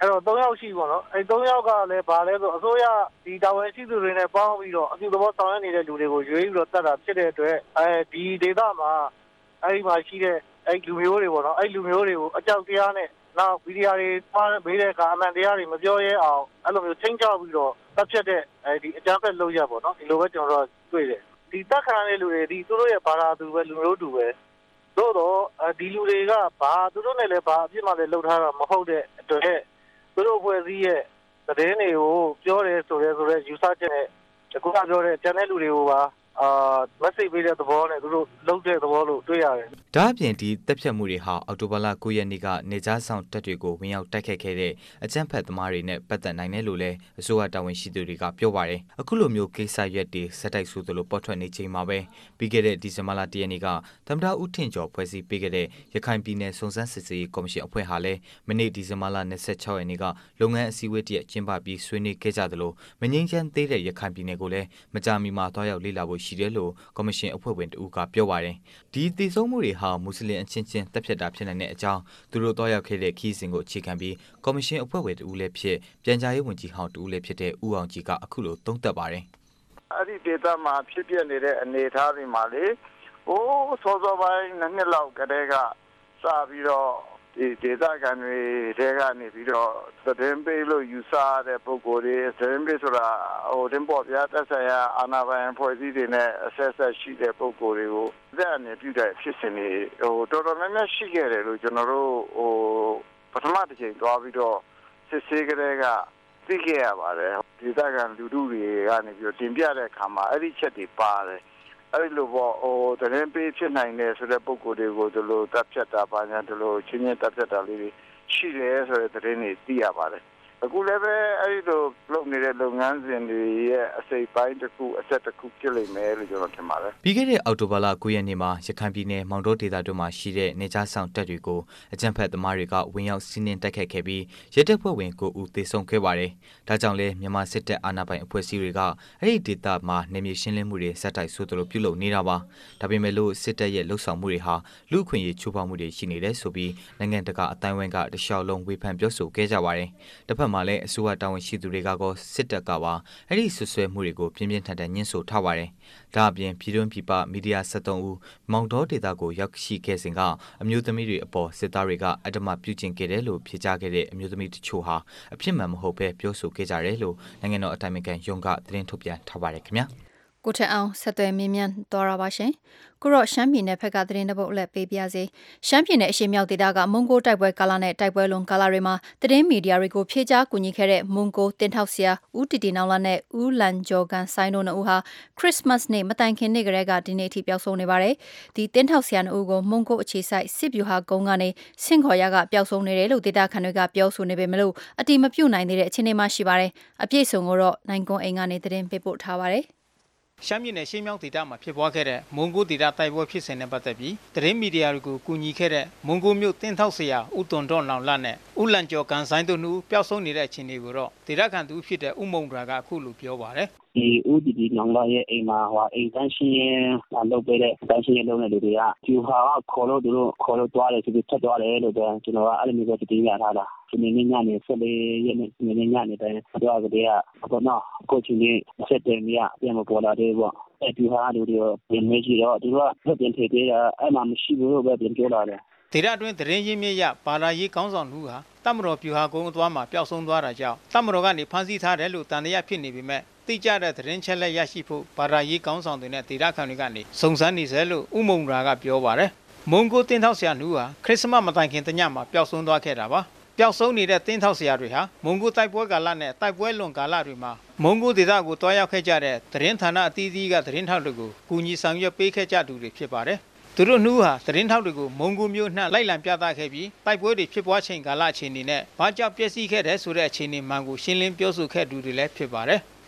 အဲ့တော့3ယောက်ရှိပေါ့နော်အဲ့3ယောက်ကလည်းဗာလဲဆိုအစိုးရဒီတာဝန်ရှိသူတွေနဲ့ပေါင်းပြီးတော့အပြုသဘောဆောင်ရနေတဲ့လူတွေကိုရွေးပြီးတော့တတ်တာဖြစ်တဲ့အတွက်ဒီဒေသမှာအဲ့ဒီမှာရှိတဲ့အဲ့လူမျိုးတွေပေါ့နော်အဲ့လူမျိုးတွေကိုအကြောက်တရားနဲ့နောက်ဗီဒီယိုတွေမှားပေးတဲ့အခါအမှန်တရားတွေမပြောရဲအောင်အဲ့လိုမျိုးချင်းချောက်ပြီးတော့တပ်ဖြတ်တဲ့ဒီအကြမ်းဖက်လုပ်ရပေါ့နော်ဒီလိုပဲကျွန်တော်တို့တွေ့တယ်ဒီတက်ခံရတဲ့လူတွေဒီသူတို့ရဲ့ဘာသာသူပဲလူမျိုးတူပဲသို့တော့ဒီလူတွေကဘာသူတို့နဲ့လည်းဘာအပြစ်မှလည်းလုပ်ထားတာမဟုတ်တဲ့အတွက်သူတို့ဖွဲ့စည်းရဲ့သတင်းတွေကိုပြောတယ်ဆိုရဲယူဆချက်နဲ့အခုကပြောတဲ့ကျန်တဲ့လူတွေကိုပါmessage ပေးတဲ့သဘောနဲ့သူတို့လုပ်တဲ့သဘောလို့တွေ့ရတယ်။ဒါအပြင်ဒီတက်ဖြတ်မှုတွေဟာအော်တိုဘာလ9ရက်နေ့ကနေကြားဆောင်တပ်တွေကိုဝင်ရောက်တိုက်ခတ်ခဲ့တဲ့အကြမ်းဖက်သမားတွေနဲ့ပတ်သက်နိုင်တယ်လို့လည်းအစိုးရတာဝန်ရှိသူတွေကပြောပါတယ်။အခုလိုမျိုးကိစ္စရက်တွေစက်တိုက်ဆိုသလိုပေါ်ထွက်နေချိန်မှာပဲပြီးခဲ့တဲ့ဒီဇင်ဘာလ10ရက်နေ့ကသမ္မတဦးထင်ကျော်ဖွဲ့စည်းပေးခဲ့တဲ့ရခိုင်ပြည်နယ်စုံစမ်းစစ်ဆေးရေးကော်မရှင်အဖွဲ့ဟာလည်းမနေ့ဒီဇင်ဘာလ26ရက်နေ့ကလုပ်ငန်းအစည်းအဝေးတရက်ကျင်းပပြီးဆွေးနွေးခဲ့ကြသလိုမငြိမ်းချမ်းသေးတဲ့ရခိုင်ပြည်နယ်ကိုလည်းမကြာမီမှာတွားရောက်လေ့လာဖို့ရှိတယ်လို့ကော်မရှင်အဖွဲ့ဝင်တဦးကပြောပါတယ်။ဒီတည်ဆုံမှုတွေဟာမွတ်စလင်အချင်းချင်းတပ်ဖြတ်တာဖြစ်နိုင်တဲ့အကြောင်းသူတို့တွားရောက်ခဲ့တဲ့ခီးစဉ်ကိုအခြေခံပြီးကော်မရှင်အဖွဲ့ဝင်တဦးလည်းဖြစ်ပြန်ကြားရေးဝန်ကြီးဟောင်းတဦးလည်းဖြစ်တဲ့ဦးအောင်ကြီးကအခုလိုသုံးသပ်ပါတယ်။အဲ့ဒီဒေသမှာဖြစ်ပြနေတဲ့အနေအထားတွေမှာလေစောစောပိုင်းနှစ်လောက်ကတည်းကစပြီးတော့ဒီဒေသခံတွေတဲကနေပြီးတော့သတင်းပေးလို့ယူဆတဲ့ပုံကိုယ်တွေသတင်းပေးဆိုတာတင်ပေါ်ပြသက်ဆိုင်ရာအာဏာပိုင်ဖွဲ့စည်းတွေနဲ့အဆက်ဆက်ရှိတဲ့ပုံကိုယ်တွေကိုသက်အနေပြုတဲ့ဖြစ်စဉ်တွေတော်တော်များများရှိခဲ့တယ်လို့ကျွန်တော်တို့ပထမတစ်ချိန်သွားပြီးတော့စစ်ဆေးကြတဲ့ကသိခဲ့ရပါတယ်ဒေသခံလူထုတွေကနေပြီးတော့တင်ပြတဲ့အခါမှာအဲ့ဒီချက်တွေပါတယ်အဲ့လိုပေါ့သတင်းပေးဖြစ်နိုင်တယ်ဆိုတဲ့ပုံကိုယ်တွေကိုဒီလိုတပ်ဖြတ်တာပါညာဒီလိုချင်းချင်းတပ်ဖြတ်တာလေးတွေရှိတယ်ဆိုတဲ့သတင်းတွေသိရပါတယ်အခုလည်းပဲအဲ့ဒီလိုလုပ်နေတဲ့လုပ်ငန်းစဉ်တွေရဲ့အစိပ်ပိုင်းတစ်ခုအဆက်တစ်ခုဖြစ်လိမ့်မယ်လို့ကျွန်တော်ထင်ပါတယ်ပြီးခဲ့တဲ့အောက်တိုဘာလ9ရက်နေ့မှာရခိုင်ပြည်နယ်မောင်တောဒေသတို့မှာရှိတဲ့နေကြားဆောင်တပ်တွေကိုအကြမ်းဖက်သမားတွေကဝင်ရောက်စီးနင်းတိုက်ခတ်ခဲ့ပြီးရဲတပ်ဖွဲ့ဝင်9ဦးသေဆုံးခဲ့ပါတယ်ဒါကြောင့်လဲမြန်မာစစ်တပ်အာဏာပိုင်အဖွဲ့အစည်းတွေကအဲ့ဒီဒေသမှာနေမြေရှင်းလင်းမှုတွေဆက်တိုက်ဆိုသလိုပြုလုပ်နေတာပါဒါပေမဲ့လို့စစ်တပ်ရဲ့လှုပ်ဆောင်မှုတွေဟာလူ့အခွင့်အရေးချိုးဖောက်မှုတွေရှိနေတယ်ဆိုပြီးနိုင်ငံတကာအတိုင်းအဝိုင်းကတခြားလုံးဝေဖန်ပြောဆိုခဲ့ကြပါတယ်တစ်ဖက်မှာလည်းအစိုးရတာဝန်ရှိသူတွေကကောစစ်တပ်ကပါအဲ့ဒီဆွဆွဲမှုတွေကိုပြင်းပြင်းထန်ထန်ညှင်းဆိုထားပါတယ်။ဒါအပြင်ပြည်တွင်းပြည်ပမီဒီယာ73ဦးမောင်တောဒေသကိုရောက်ရှိခဲ့စဉ်ကအမျိုးသမီးတွေအပေါ်စစ်သားတွေကအဓမ္မပြုကျင့်ခဲ့တယ်လို့ဖြေကြားခဲ့တဲ့အမျိုးသမီးတချို့ဟာအဖြစ်မှန်မဟုတ်ဘဲပြောဆိုခဲ့ကြတယ်လို့နိုင်ငံတော်အတိုင်ပင်ခံရုံးကသတင်းထုတ်ပြန်ထားပါတယ်ခင်ဗျာ။ကိုထက်အောင်ဆက်သွယ်မြင်းမြန်းတော်ရပါရှင်ကိုတော့ရှမ်းပြည်နယ်ဖက်ကသတင်းတပုတ်အလက်ပေးပြစေရှမ်းပြည်နယ်အရှေ့မြောက်ဒေသကမွန်ဂိုတိုက်ပွဲကာလနဲ့တိုက်ပွဲလွန်ကာလတွေမှာသတင်းမီဒီယာတွေကိုဖြေကြားကူညီခဲ့တဲ့မွန်ဂိုတင်ထောက်ဆရာဦးတီတီနောင်လာနဲ့ဦးလန်ဂျော်ကန်ဆိုင်တို့နှစ်ဦးဟာခရစ်စမတ်နေ့မတိုင်ခင်နေ့ကလေးကဒီနေ့အထိပျောက်ဆုံးနေပါတယ်ဒီတင်ထောက်ဆရာနှစ်ဦးကိုမွန်ဂိုအခြေစိုက်စစ်ဗျူဟာကုန်းကနေဆင့်ခေါ်ရကပျောက်ဆုံးနေတယ်လို့ဒေသခံတွေကပြောဆိုနေပေမဲ့လို့အတိမပြုတ်နိုင်သေးတဲ့အခြေအနေမှရှိပါတယ်အပြည့်စုံကိုတော့နိုင်ကွန်အိမ်ကနေသတင်းပေးပို့ထားပါတယ်ရှမ်းပြည်နယ်ရှေးမြောက်ဒေသမှာဖြစ်ပွားခဲ့တဲ့မွန်ဂိုဒေသတိုက်ပွဲဖြစ်စဉ်နဲ့ပတ်သက်ပြီးသတင်းမီဒီယာတွေကိုကူညီခဲ့တဲ့မွန်ဂိုမြို့တင်းထောက်ဆရာဦးတွန်တော့လောင်လနဲ့ဦးလန်ကျော်ကန်ဆိုင်တို့နှစ်ဦးပျောက်ဆုံးနေတဲ့အခြေအနေကိုတော့ဒေသခံသူဖြစ်တဲ့ဦးမုံဒရာကအခုလိုပြောပါတယ်ဒီဦးဒီဒီနောင်လာရဲ့အိမ်မှာအိမ်တန်းရှင်းလုပ်ပေးတဲ့တန်းရှင်းလုပ်နေလူတွေကကျူဟာခေါ်လို့သူတို့ခေါ်လို့တွားတယ်သူတို့ထပ်တွားတယ်လို့ကျွန်တော်ကအဲ့လိုမျိုးပဲတင်ပြထားတာဒီနေ့ညနေ14ရက်နေ့ညနေတိုင်းတွားကြတဲ့ကတော့ကိုချင်းကြီးဆက်တယ်မြပြန်မပေါ်လာသေးဘူးအဲ့ဒီဟာလူတွေပြန်မေးကြည့်တော့သူကပြန်ထည့်သေးတာအဲ့မှာမရှိဘူးလို့ပဲပြန်ပြောလာတယ်ဒေသအတွင်းသတင်းရင်းမြစ်ရဘာသာရေးကောင်းဆောင်လူဟာတမတော်ပြူဟာကုန်းအသွားမှာပျောက်ဆုံးသွားတာကြောင့်တမတော်ကနေဖမ်းဆီးထားတယ်လို့တန်တရားဖြစ်နေပေမဲ့တိကျတဲ့သတင်းချက်လက်ရရှိဖို့ဘာသာရေးကောင်းဆောင်တွေနဲ့ဒေသခံတွေကနေစုံစမ်းနေစေလို့ဥမုံရာကပြောပါတယ်မွန်ဂိုတင်ထောက်ဆရာလူဟာခရစ်စမတ်မတိုင်ခင်တညမှာပျောက်ဆုံးသွားခဲ့တာပါပျောက်ဆုံးနေတဲ့တင်းထောက်ဆရာတွေဟာမွန်ဂိုတိုက်ပွဲကာလနဲ့တိုက်ပွဲလွန်ကာလတွေမှာမွန်ဂိုဒေသကိုတွားရောက်ခဲ့ကြတဲ့သတင်းဌာနအသီးသီးကသတင်းထောက်တွေကိုကူညီဆောင်ရွက်ပေးခဲ့ကြသူတွေဖြစ်ပါတယ်သူတို့နှူးဟာသတင်းထောက်တွေကိုမွန်ဂိုမျိုးနှံ့လိုက်လံပြသခဲ့ပြီးတိုက်ပွဲတွေဖြစ်ပွားချိန်ကာလအခြေအနေနဲ့ဘာကြောင့်ပျက်စီးခဲ့တဲ့ဆိုတဲ့အခြေအနေမှန်ကိုရှင်းလင်းပြောဆိုခဲ့သူတွေလည်းဖြစ်ပါတယ်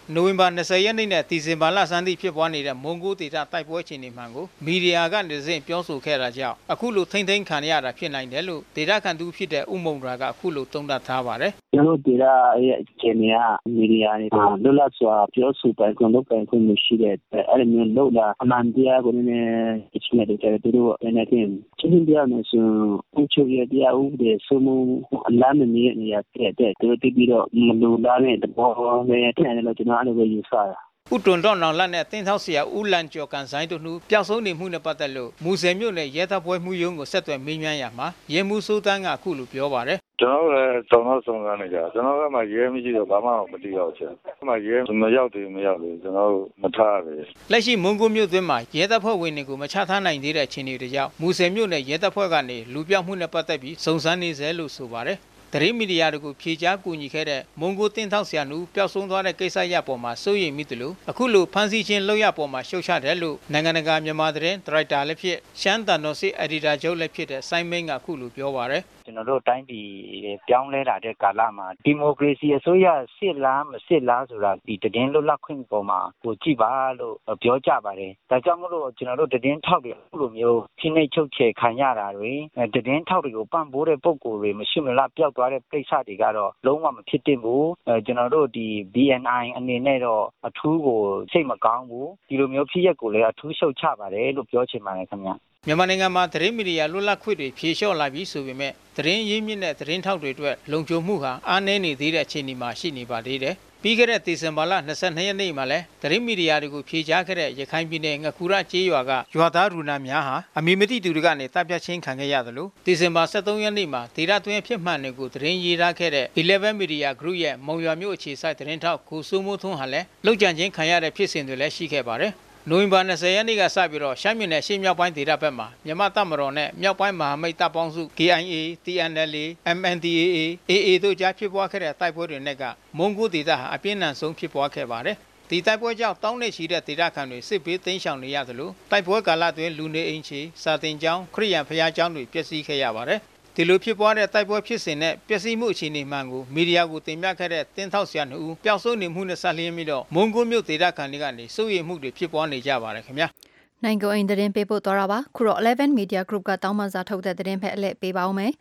နိုဝင်ဘာ20ရက်နေ့နဲ့ဒီဇင်ဘာလဆန်းသည့်ဖြစ်ပွားနေတဲ့မွန်ဂိုဒေသတိုက်ပွဲအခြေအနေမှန်ကိုမီဒီယာကနေစဉ်ပြောဆိုခဲ့တာကြောင့်အခုလိုထိမ့်သိမ်းခံရတာဖြစ်နိုင်တယ်လို့ဒေသခံသူဖြစ်တဲ့ဥမုံရာကအခုလိုသုံးသပ်ထားပါတယ်ကျွန်တော်ဒေသရဲ့အခြေအနေကမီဒီယာတွေလွတ်လပ်စွာပြောဆိုပိုင်ခွင့်လုပ်ပိုင်ခွင့်မရှိတဲ့အဲ့ဒီမျိုးလို့လာအမှန်တရားကိုလည်းအချင်းတွေကြတဲ့တို့အနေနဲ့ချင်းတရားနဲ့ဆိုဥချုပ်ရတရားဥပဒေစုံအလားမနေနေရတဲ့တို့တပြီးတော့မလူလာတဲ့ဘောနဲ့တဲ့လို့ကျွန်တော်အဲ့လိုယူဆတာဥတွန်တော့နောင်လက်နဲ့တင်းထောက်ဆရာဦးလန်ကျော်ကန်ဆိုင်တို့နှူပျောက်ဆုံးနေမှုနဲ့ပတ်သက်လို့မူဆယ်မြို့နယ်ရဲတပ်ဖွဲ့မှုရုံးကိုဆက်သွယ်မေးမြန်းရမှာရဲမှုစိုးတန်းကအခုလိုပြောပါတယ်ကျွန်တော်လည်းစုံစမ်းနေကြကျွန်တော်ကမှရဲမရှိတော့ဘာမှမသိတော့ချက်။မှရဲမရောက်သေးကျွန်တော်မထားဘူး။လက်ရှိမွန်ဂိုမြို့သွင်းမှာရဲတပ်ဖွဲ့ဝင်တွေကိုမချထားနိုင်သေးတဲ့အခြေအနေတွေကြောင့်မူဆယ်မြို့နယ်ရဲတပ်ဖွဲ့ကနေလူပြောက်မှုနဲ့ပတ်သက်ပြီးစုံစမ်းနေစေလို့ဆိုပါတယ်။သတင်းမီဒီယာတွေကိုဖြေကြားကူညီခဲ့တဲ့မွန်ဂိုတင်းထောက်ဆရာနူပျောက်ဆုံးသွားတဲ့ကိစ္စရပ်ပေါ်မှာစိုးရိမ်မိတယ်လို့အခုလိုဖန်ဆီးခြင်းလောက်ရပေါ်မှာရှုတ်ချတယ်လို့နိုင်ငံတကာမြန်မာသတင်းဒရိုက်တာလည်းဖြစ်ရှမ်းတန်တော်စစ်အက်ဒီတာချုပ်လည်းဖြစ်တဲ့စိုင်းမင်းကအခုလိုပြောပါတယ်ကျွန်တော်တို့တိုင်းပြည်ပြောင်းလဲလာတဲ့ကာလမှာဒီမိုကရေစီအစိုးရစစ်လားမစစ်လားဆိုတာဒီတည်င်းလွတ်လပ်ခွင့်ပေါ်မှာကိုကြည့်ပါလို့ပြောကြပါတယ်ဒါကြောင့်မို့လို့ကျွန်တော်တို့တည်င်းထောက်တွေအခုလိုမျိုးဖိနှိပ်ချုပ်ချယ်ခံရတာတွေတည်င်းထောက်တွေကိုပံ့ပိုးတဲ့ပုံကိုယ်တွေမရှိမလားပျောက်သွားတဲ့ကိစ္စတွေကတော့လုံးဝမဖြစ်သင့်ဘူးကျွန်တော်တို့ဒီ BNI အနေနဲ့တော့အထူးကိုစိတ်မကောင်းဘူးဒီလိုမျိုးဖြစ်ရက်ကိုလည်းအထူးရှုတ်ချပါတယ်လို့ပြောချင်ပါတယ်ခင်ဗျာမြန်မာနိုင်ငံမှာသတင်းမီဒီယာလွတ်လပ်ခွင့်တွေဖြေလျှော့လာပြီးဆိုပေမဲ့သတင်းရင်းမြစ်နဲ့သတင်းထောက်တွေအတွက်လုံခြုံမှုဟာအားနည်းနေသေးတဲ့အခြေအနေမှာရှိနေပါသေးတယ်။ပြီးခဲ့တဲ့ဒီဇင်ဘာလ22ရက်နေ့မှာလည်းသတင်းမီဒီယာတွေကိုဖြေကြားခဲ့တဲ့ရခိုင်ပြည်နယ်ငကူရကျေးရွာကရွာသားရူနာများဟာအမည်မသိသူတွေကနေတပ်ဖြတ်ခြင်းခံခဲ့ရသလိုဒီဇင်ဘာ23ရက်နေ့မှာဒေသတွင်းဖြစ်မှန်တွေကိုသတင်းရေးသားခဲ့တဲ့11 Media Group ရဲ့မုံရွာမြို့အခြေစိုက်သတင်းထောက်ကိုစိုးမိုးထွန်းဟာလည်းလောက်ကျန်ခြင်းခံရတဲ့ဖြစ်စဉ်တွေလည်းရှိခဲ့ပါတယ်။နိုဝင်ဘာ20ရက်နေ့ကစပြီးတော့ရှမ်းပြည်နယ်ရှေ့မြောက်ပိုင်းဒေသဘက်မှာမြန်မာတပ်မတော်နဲ့မြောက်ပိုင်းမဟာမိတ်တပ်ပေါင်းစု KIA, TNLA, MNDAA, AA တို့ကြားဖြစ်ပွားခဲ့တဲ့တိုက်ပွဲတွေနဲ့ကမွန်ဂိုဒေသဟာအပြင်းထန်ဆုံးဖြစ်ပွားခဲ့ပါတယ်။ဒီတိုက်ပွဲကြောင့်တောင်းနဲ့ချီတဲ့ဒေသခံတွေစစ်ဘေးသိမ်းရှောင်နေရသလိုတိုက်ပွဲကာလအတွင်းလူနေအိမ်ခြေစာတင်ကျောင်းခရိယံဖျားကျောင်းတွေပျက်စီးခဲ့ရပါတယ်။ဒီလိုဖြစ်ပွားတဲ့တိုက်ပွဲဖြစ်စဉ်နဲ့ပျက်စီးမှုအခြေအနေမှန်ကိုမီဒီယာကိုတင်ပြခဲ့တဲ့တင်းထောက်ဆရာနှုတ်ပျောက်ဆုံးနေမှုနဲ့ဆက်လျင်းပြီးတော့မွန်ဂိုမြို့ဒေသခံတွေကနေစိုးရိမ်မှုတွေဖြစ်ပွားနေကြပါတယ်ခင်ဗျာနိုင်ကိုအိမ်သတင်းပေးပို့သွားတာပါခုတော့11 Media Group ကတောင်းပန်စာထုတ်တဲ့သတင်းဖက်အလဲပေးပါဦးမယ်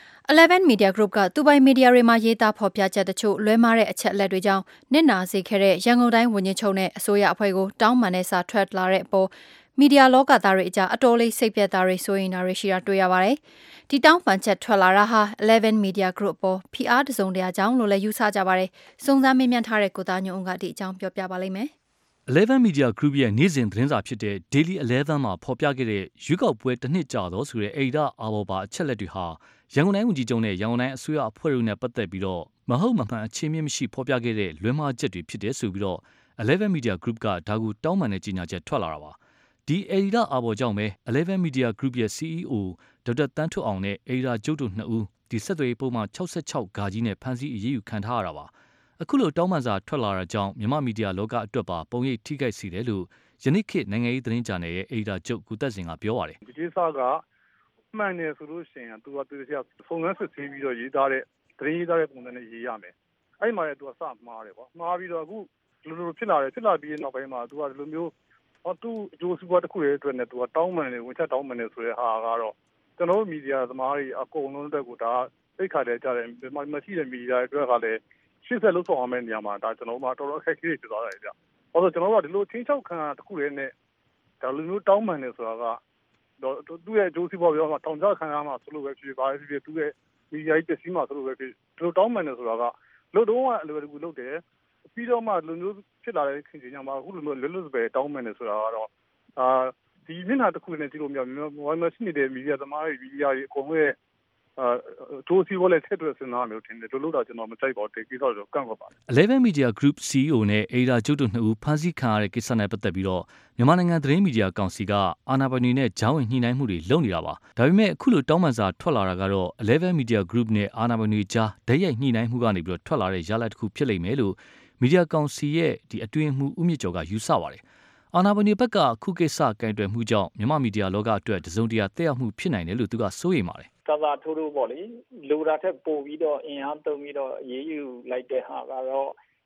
11 Media Group ကသူပိုင်မီဒီယာတွေမှာရေးသားဖော်ပြချက်တချို့လွဲမှားတဲ့အချက်အလက်တွေကြောင့်နစ်နာစေခဲ့တဲ့ရန်ကုန်တိုင်းဝန်ကြီးချုပ်နဲ့အစိုးရအဖွဲ့ကိုတောင်းပန်တဲ့စာထွက်လာတဲ့အပေါ်မီဒီယာလောကသားတွေအကြားအတော်လေးစိတ်ပြတ်သားတွေစိုးရိမ်တာတွေရှိတာတွေ့ရပါတယ်။ဒီတောင်းပန်ချက်ထွက်လာတာဟာ11 Media Group ပေါ် PR တစုံတရာကြောင့်လို့လည်းယူဆကြပါတယ်။စုံစမ်းမေးမြန်းထားတဲ့ကိုသားညွန့်ကဒီအကြောင်းပြောပြပါလိမ့်မယ်။ 11 Media Group ရဲ့နေ့စဉ်သတင်းစာဖြစ်တဲ့ Daily 11မှာဖော်ပြခဲ့တဲ့ရွေးကောက်ပွဲတစ်နှစ်ကြာသောဆိုတဲ့အေဒါအာဘော်ပါအချက်လက်တွေဟာရန်ကုန်တိုင်းဝန်ကြီးချုပ်နဲ့ရန်ကုန်တိုင်းအစိုးရအဖွဲ့တို့နဲ့ပတ်သက်ပြီးတော့မဟုတ်မမှန်အခြေမြင့်မရှိဖော်ပြခဲ့တဲ့လွဲမှားချက်တွေဖြစ်တယ်ဆိုပြီးတော့11 Media Group ကဒါကိုတောင်းပန်တဲ့ကြေညာချက်ထွက်လာတာပါဒီအေဒါအာဘော်ကြောင့်ပဲ11 Media Group ရဲ့ CEO ဒေါက်တာတန်းထွတ်အောင်နဲ့အေဒါကျုပ်တို့နှစ်ဦးဒီဆက်သွယ်ရေးပုံမှန်66ဂါကြီးနဲ့ဖမ်းဆီးအရေးယူခံထားရတာပါအခုလိုတောင်းပန်စာထွက်လာတာကြောင့်မြန်မာမီဒီယာလောကအတွက်ပါပုံရိပ်ထိခိုက်စေတယ်လို့ယနေ့ခေတ်နိုင်ငံရေးသတင်းဂျာနယ်ရဲ့အေဒါကျုပ်ကိုသက်စင်ကပြောပါတယ်ဒီကိစ္စကမှန်တယ်ဆိုလို့ရှိရင်သူကသူတို့ဖုန်းကစစ်ဆေးပြီးတော့ရေးသားတဲ့သတင်းရေးသားတဲ့ပုံစံနဲ့ရေးရမယ်အဲ့မှာလည်းသူကစမှားတယ်ပေါ့မှားပြီးတော့အခုလိုဖြစ်လာပြီးနောက်ပိုင်းမှာသူကဒီလိုမျိုးသူ့အကျိုးစီးပွားတစ်ခုရဲ့အတွက်နဲ့သူကတောင်းပန်တယ်ဝင်ချက်တောင်းပန်တယ်ဆိုတဲ့ဟာကတော့ကျွန်တော်တို့မီဒီယာသမားတွေအကုန်လုံးအတွက်ကိုဒါသိခါတယ်ကြားတယ်မရှိတဲ့မီဒီယာအတွက်ကလည်းရှင်းဆက်လို့ဆောင်ရမယ့်နေရာမှာဒါကျွန်တော်တို့မှတော်တော်အခက်အခဲဖြစ်သွားတယ်ကြာ။ဘာလို့ကျွန်တော်တို့ကဒီလိုချင်းချောက်ခံတစ်ခုရဲ့နဲ့ဒါလိုမျိုးတောင်းပန်တယ်ဆိုတာကသူ့ရဲ့အကျိုးစီးပွားပြောမှာတောင်းကြခံရမှာဆိုလို့ပဲဖြစ်ပါလေဖြစ်သူ့ရဲ့မီဒီယာကြီးပျက်စီးမှာဆိုလို့ပဲဖြစ်ဒီလိုတောင်းပန်တယ်ဆိုတာကလို့တော့အလွယ်တကူလုပ်တယ်ပြီးတော့မှလူမျိုးဖြစ်လာတဲ့ခင်ဗျာမှာအခုလိုမျိုးလွတ်လွတ်ပဲတောင်းပန်တယ်ဆိုတာကတော့ဒီမျက်နှာတစ်ခုနဲ့ကြည့်လို့မြန်မာရှိနေတဲ့မီဒီယာသမားတွေမီဒီယာတွေအကုန်လုံးရဲ့ဒိုးစီဝလက်ထက်တွေစဉ်းစားမျိုးထင်တယ်တို့လို့တော့ကျွန်တော်မကြိုက်ပါဘူးဒီကိစ္စတော့ကန့်ကွက်ပါတယ် 11 Media Group CEO နဲ့အေဒါကျုပ်တို့နှစ်ဦးဖမ်းဆီးခံရတဲ့ကိစ္စနဲ့ပတ်သက်ပြီးတော့မြန်မာနိုင်ငံသတင်းမီဒီယာကောင်စီကအာဏာပိုင်တွေနဲ့ကြားဝင်ညှိနှိုင်းမှုတွေလုပ်နေတာပါဒါပေမဲ့အခုလိုတောင်းပန်စာထွက်လာတာကတော့11 Media Group နဲ့အာဏာပိုင်တွေကြားဓာတ်ရိုက်ညှိနှိုင်းမှုကနေပြီးတော့ထွက်လာတဲ့ရလဒ်တစ်ခုဖြစ်လိမ့်မယ်လို့မီဒီယာကောင်စီရဲ့ဒီအတွင်းမှုဦးမြင့်ကျော်ကယူဆပါတယ်အာဏာပိုင်တွေဘက်ကခုကိစ္စကင်တွယ်မှုကြောင့်မြန်မာမီဒီယာလောကအတွက်တစုံတရာတက်ရောက်မှုဖြစ်နိုင်တယ်လို့သူကစိုးရိမ်ပါတယ်သာသာထိုးပေါ့လေလိုတာထက်ပိုပြီးတော့အင်အားသုံးပြီးတော့အေးအေးယူလိုက်တဲ့ဟာကတော့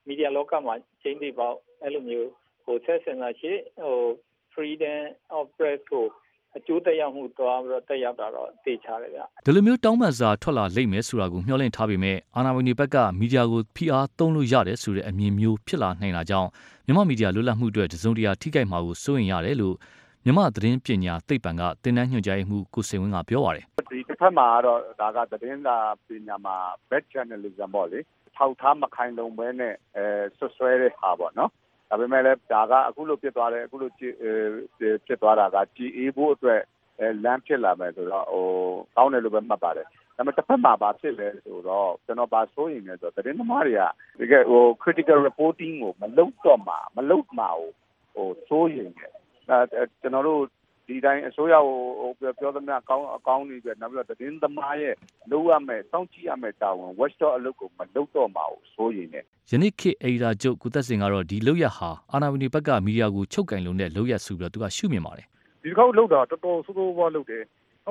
မီဒီယာလောကမှာကျင်းသေးပေါ့အဲ့လိုမျိုးဆက်ဆံတာရှိfreedom of press ကိုအကျိုးသက်ရောက်မှုသွားပြီးတော့တက်ရောက်တာတော့သိချတယ်ဗျဒီလိုမျိုးတောင်းပန်စာထွက်လာလိမ့်မယ်ဆိုတာကိုမျှော်လင့်ထားပေမဲ့အာဏာပိုင်တွေဘက်ကမီဒီယာကိုဖိအားသုံးလို့ရတယ်ဆိုတဲ့အမြင်မျိုးဖြစ်လာနိုင်တာကြောင့်မြန်မာမီဒီယာလွတ်လပ်မှုအတွက်တစုံတရာထိခိုက်မှာကိုစိုးရိမ်ရတယ်လို့မြန်မာသတင်းပညာသိပ္ပံကသင်တန်းညွှန်ကြားရေးမှူးကိုစိန်ဝင်းကပြောပါတယ်ဒီတစ်ဖက်မှာတော့ဒါကသတင်းစာပညာမှာ bad journalism ပေါ့လေထောက်ထားမခိုင်လုံပဲနဲ့ဆွဆွဲတဲ့ဟာပေါ့နော်ဒါပေမဲ့လည်းဒါကအခုလိုဖြစ်သွားတယ်အခုလိုဖြစ်သွားတာကကြည်အေးဖို့အတွက်လမ်းဖြစ်လာမယ်ဆိုတော့ကောင်းတယ်လို့ပဲမှတ်ပါတယ်ဒါပေမဲ့တစ်ဖက်မှာဘာဖြစ်လဲဆိုတော့ကျွန်တော်ဘာစိုးရင်လဲဆိုတော့သတင်းသမားတွေကတကယ်critical reporting ကိုမလုပ်တော့မှာစိုးရင်တယ်ကျွန်တော်တို့ဒီတိုင်းအစိုးရကိုပြောသမျှအကောင်းနေပြီနောက်ပြီးတော့သတင်းသမားရဲ့လုပ်ရမယ်စောင့်ကြည့်ရမယ်တာဝန် watchdog အလုပ်ကိုမလုပ်တော့မှာစိုးရင်တယ်ယနေ့ခေတ်အေဒါကျုပ်ကိုသက်စင်ကတော့ဒီလောက်ရဟာအာဏာပိုင်တွေဘက်ကမီဒီယာကိုချုပ်ကင်လုံးတဲ့လောက်ရဆိုပြီးတော့သူကရှုမြင်ပါတယ်ဒီတစ်ခေါက်လောက်တာတော်တော်ဆိုးဆိုးဝါးလုပ်တယ်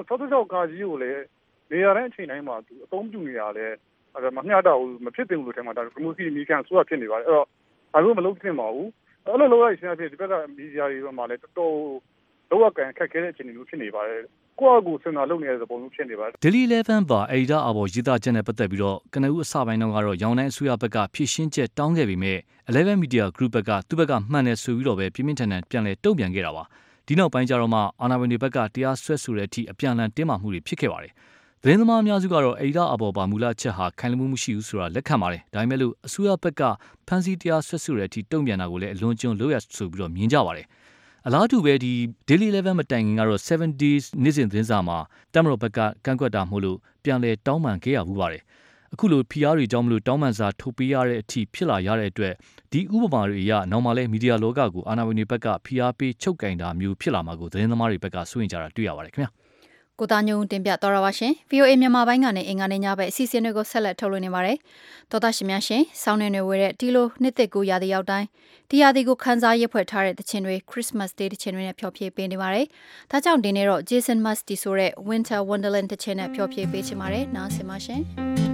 66ကာကြီးကိုလည်းနေရာတိုင်းအချိန်တိုင်းမှာသူအသုံးပြုနေတာလည်းမမျှတဘူးမဖြစ်သင့်ဘူးလို့ထင်မှာဒါကမှုစီမီကန်ဆိုရဖြစ်နေပါတယ်အဲ့တော့ဘာလို့မလုပ်သင့်ပါဘူးအဲ့လိုလုပ်ရရှင်ဖြစ်ဒီဘက်ကမီဒီယာတွေမှာလည်းတော်တော်လောက်ကန်ခက်ခဲတဲ့အခြေအနေမျိုးဖြစ်နေပါတယ်ကိုယ့်အကူစင်တာလုပ်နေတဲ့ပုံမျိုးဖြစ်နေပါတယ် Daily 11ပါအေဒါအဘော်ရေးသားချက်နဲ့ပတ်သက်ပြီးတော့ကနဦးအစပိုင်းတော့ကတော့ရောင်တိုင်းအစိုးရဘက်ကဖြည့်ရှင်းချက်တောင်းခဲ့ပေမဲ့11 Media Group ဘက်ကသူ့ဘက်ကမှန်တယ်ဆိုပြီးတော့ပဲပြင်းပြင်းထန်ထန်ပြန်လဲတုံ့ပြန်ခဲ့တာပါဒီနောက်ပိုင်းကျတော့မှအာဏာပိုင်တွေဘက်ကတရားစွဲဆိုတဲ့အထိအပြန်အလှန်တင်းမာမှုတွေဖြစ်ခဲ့ပါတယ်သတင်းသမားအများစုကတော့အေဒါအဘော်ပါမူလချက်ဟာခိုင်လုံမှုမရှိဘူးဆိုတာလက်ခံပါတယ်ဒါပေမဲ့လို့အစိုးရဘက်ကဖန်စီတရားစွဲဆိုတဲ့အထိတုံ့ပြန်တာကိုလည်းအလွန်ကျွံလို့ရဆိုပြီးတော့မြင်ကြပါတယ်အလားတူပဲဒီ Daily 11မတိုင်ခင်ကတော့7 days နေ့စဉ်သတင်းစာမှာတမတော်ဘက်ကကန့်ကွက်တာမို့လို့ပြန်လဲတောင်းပန်ခဲ့ရဘူးပါတယ်အခုလိုဖိအားတွေကြောင့်မလို့တောင်းပန်စာထုတ်ပေးရတဲ့အထိဖြစ်လာရတဲ့အတွက်ဒီဥပမာတွေအရနောက်မှလဲမီဒီယာလောကကိုအာဏာပိုင်တွေဘက်ကဖိအားပေးချုပ်ကင်တာမျိုးဖြစ်လာမှာကိုသတင်းသမားတွေဘက်ကစိုးရိမ်ကြတာတွေ့ရပါတယ်ခင်ဗျာကိုသားညုံတင်ပြတော်ရပါရှင် VOA မြန်မာပိုင်းကနေအင်္ဂါနေ့ညဘက်အစီအစဉ်တွေကိုဆက်လက်ထုတ်လွှင့်နေပါတယ်တော်သားရှင်များရှင်စောင်းနေတွေဝဲတဲ့ဒီလိုနှစ်သက်ကိုရာသီရောက်တိုင်းဒီရာသီကိုခန်းစားရဖွဲ့ထားတဲ့တခြင်းတွေ Christmas Day တခြင်းတွေနဲ့ဖျော်ဖြေပေးနေပါတယ်ဒါကြောင့်ဒီနေ့တော့ Jason Mraz ဆိုတဲ့ Winter Wonderland တခြင်းနဲ့ဖျော်ဖြေပေးချင်ပါတယ်နားဆင်ပါရှင်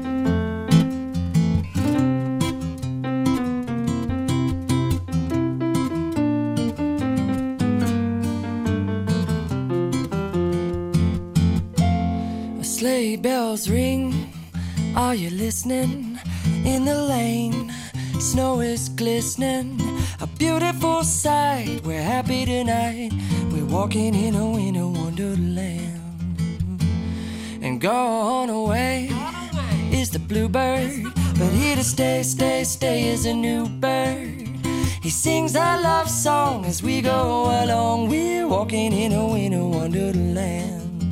Sleigh bells ring, are you listening? In the lane, snow is glistening, a beautiful sight. We're happy tonight, we're walking in a winter wonderland. And gone away is the bluebird, but here to stay, stay, stay is a new bird. He sings our love song as we go along, we're walking in a winter wonderland.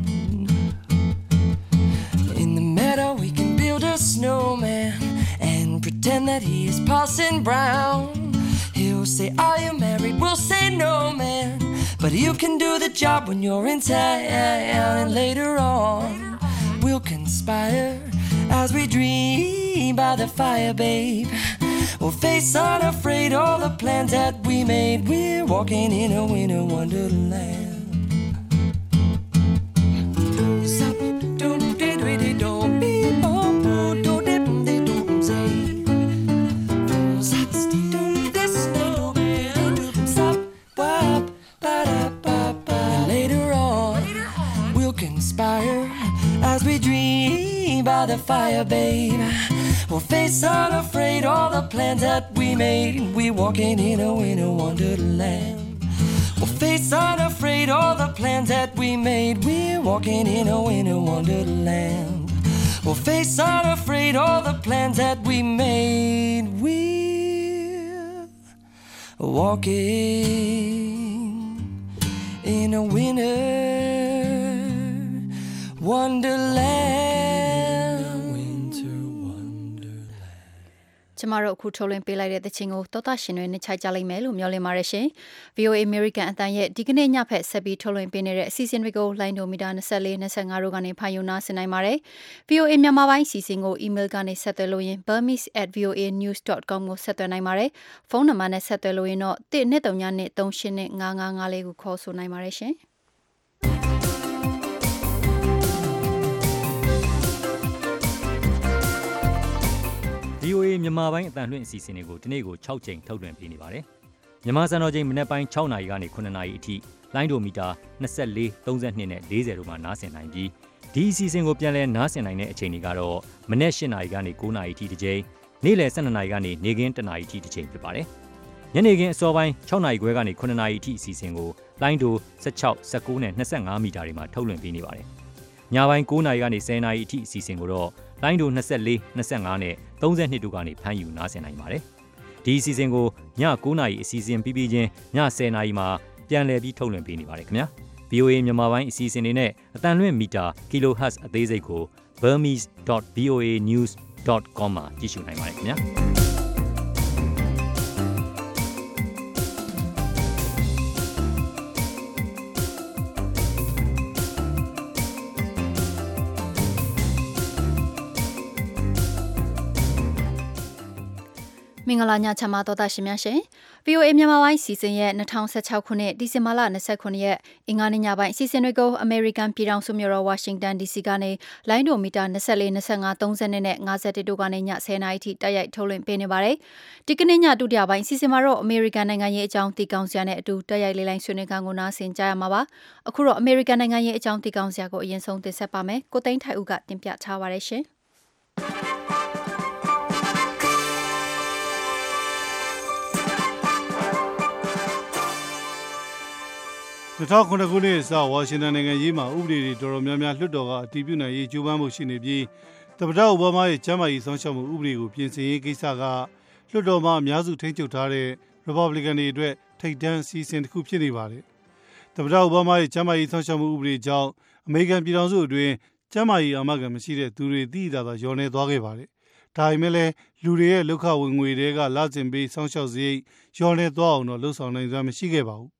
We can build a snowman and pretend that he is Parson Brown. He'll say, are you married? We'll say no, man, but you can do the job when you're in town. And later on we'll conspire as we dream by the fire, babe. We'll face unafraid all the plans that we made. We're walking in a winter wonderland. As we dream by the fire, babe, we'll face unafraid all the plans that we made. We're walking in a winter wonderland. We'll face unafraid all the plans that we made. We're walking in a winter wonderland. We'll face unafraid all the plans that we made. We're walking in a winter Wonderland, winter wonderland. ကျမတို့အခုထုတ်လွှင့်ပေးလိုက်တဲ့သချင်းကိုတောတာရှင်တွေနဲ့ခြိုက်ကြလိမ့်မယ်လို့မျှော်လင့်ပါတယ်ရှင် VOA American အတန်ရဲ့ဒီကနေ့ညဖက်ဆက်ပြီးထုတ်လွှင့်ပေးနေတဲ့အစီအစဉ်တွေကိုလိုင်းဒိုမီတာ24 25တို့ကနေဖန်ယူနာဆင်နိုင်ပါတယ် VOA မြန်မာပိုင်းစီစဉ်ကို email ကနေဆက်သွယ်လို့ရင် burmese@voanews.com ကိုဆက်သွယ်နိုင်ပါတယ်ဖုန်းနံပါတ်နဲ့ဆက်သွယ်လို့ရင်တော့12393895554ကိုခေါ်ဆိုနိုင်ပါတယ်ရှင် VOA မြန်မာပိုင်းအတန်လွှင့်အစီအစဉ်တွေကိုဒီနေ့ကို6ကြိမ်ထုတ်လွှင့်ပေးနေပါတယ်။မြန်မာစံတော်ချိန်မနေ့ပိုင်း6နာရီကနေ9နာရီအထိလိုင်းဒိုမီတာ24 32နဲ့40တို့မှာနားဆင်နိုင်ပြီးဒီအစီအစဉ်ကိုပြန်လည်နားဆင်နိုင်တဲ့အချိန်တွေကတော့မနေ့8နာရီကနေ9နာရီအထိတစ်ကြိမ်နေ့လယ်12နာရီကနေနေ့ခင်း1နာရီအထိတစ်ကြိမ်ဖြစ်ပါတယ်။ညနေခင်းအစောပိုင်း6နာရီခွဲကနေ9နာရီအထိအစီအစဉ်ကိုလိုင်းဒို16 19နဲ့25မီတာတွေမှာထုတ်လွှင့်ပေးနေပါတယ်။ညပိုင်း9နာရီကနေ10နာရီအထိအစီအစဉ်ကိုတော့လိုင်းဒို24 25နဲ့32တို့ကနေဖမ်းယူနားဆင်နိုင်ပါတယ်။ဒီအစီအစဉ်ကိုည9နာရီအစီအစဉ်ပြီးချင်းည10နာရီမှာပြန်လည်ပြီးထုတ်လွှင့်ပေးနေပါတယ်ခင်ဗျာ။ VOA မြန်မာပိုင်းအစီအစဉ်တွေနဲ့အတန်လွှင့်မီတာ kilohertz အသေးစိတ်ကို burmese.voanews.com မှာကြည့်ရှုနိုင်ပါတယ်ခင်ဗျာ။မင်္ဂလာညချမ်းပါတော်တာရှင်များရှင် VOA မြန်မာပိုင်းစီစဉ်ရဲ့2016ခုနှစ်ဒီဇင်ဘာလ29ရက်အင်္ဂါနေ့ညပိုင်းစီစဉ်တွေကို American ပြည်ထောင်စုမြို့တော် Washington DC ကနေလိုင်းဒိုမီတာ24 25 30နဲ့51တို့ကနေည10နာရီထိတိုက်ရိုက်ထုတ်လွှင့်ပေးနေပါတယ်။ဒီကနေ့ညဒုတိယပိုင်းစီစဉ်မှာတော့ American နိုင်ငံရေးအကြောင်းတည်ကောင်းစရာနဲ့အတူတိုက်ရိုက်လေးလိုင်းဆွေးနွေးခန်းကိုနားဆင်ကြရမှာပါ။အခုတော့ American နိုင်ငံရေးအကြောင်းတည်ကောင်းစရာကိုအရင်ဆုံးတင်ဆက်ပါမယ်။ကိုသိန်းထိုက်ဦးကတင်ပြထားပါရရှင်။ 2009ခုနှစ်စဝါရှင်တန်နိုင်ငံရေးမှာဥပဒေတွေတော်တော်များများလွှတ်တော်ကအတည်ပြုနိုင်ရေးကြိုးပမ်းမှုရှိနေပြီးသမ္မတအိုဘားမားရဲ့ကျန်းမာရေးဆောင်ရှောက်မှုဥပဒေကိုပြင်ဆင်ရေးကိစ္စကလွှတ်တော်မှာအများစုထိန်းချုပ်ထားတဲ့ Republican တွေအတွက်ထိပ်တန်းအစီအစဉ်တစ်ခုဖြစ်နေပါတယ်။သမ္မတအိုဘားမားရဲ့ကျန်းမာရေးဆောင်ရှောက်မှုဥပဒေကြောင့်အမေရိကန်ပြည်ထောင်စုအတွင်းကျန်းမာရေးအာမခံမရှိတဲ့သူတွေသိသာလျော့နေသွားခဲ့ပါတယ်။ဒါပေမဲ့လည်းလူတွေရဲ့လောက်ခဝင်ငွေတွေကလစဉ်ပေးဆောင်ရှောက်စရိတ်လျော့နေသွားအောင်တော့လှုံ့ဆော်နိုင်စွမ်းမရှိခဲ့ပါဘူး။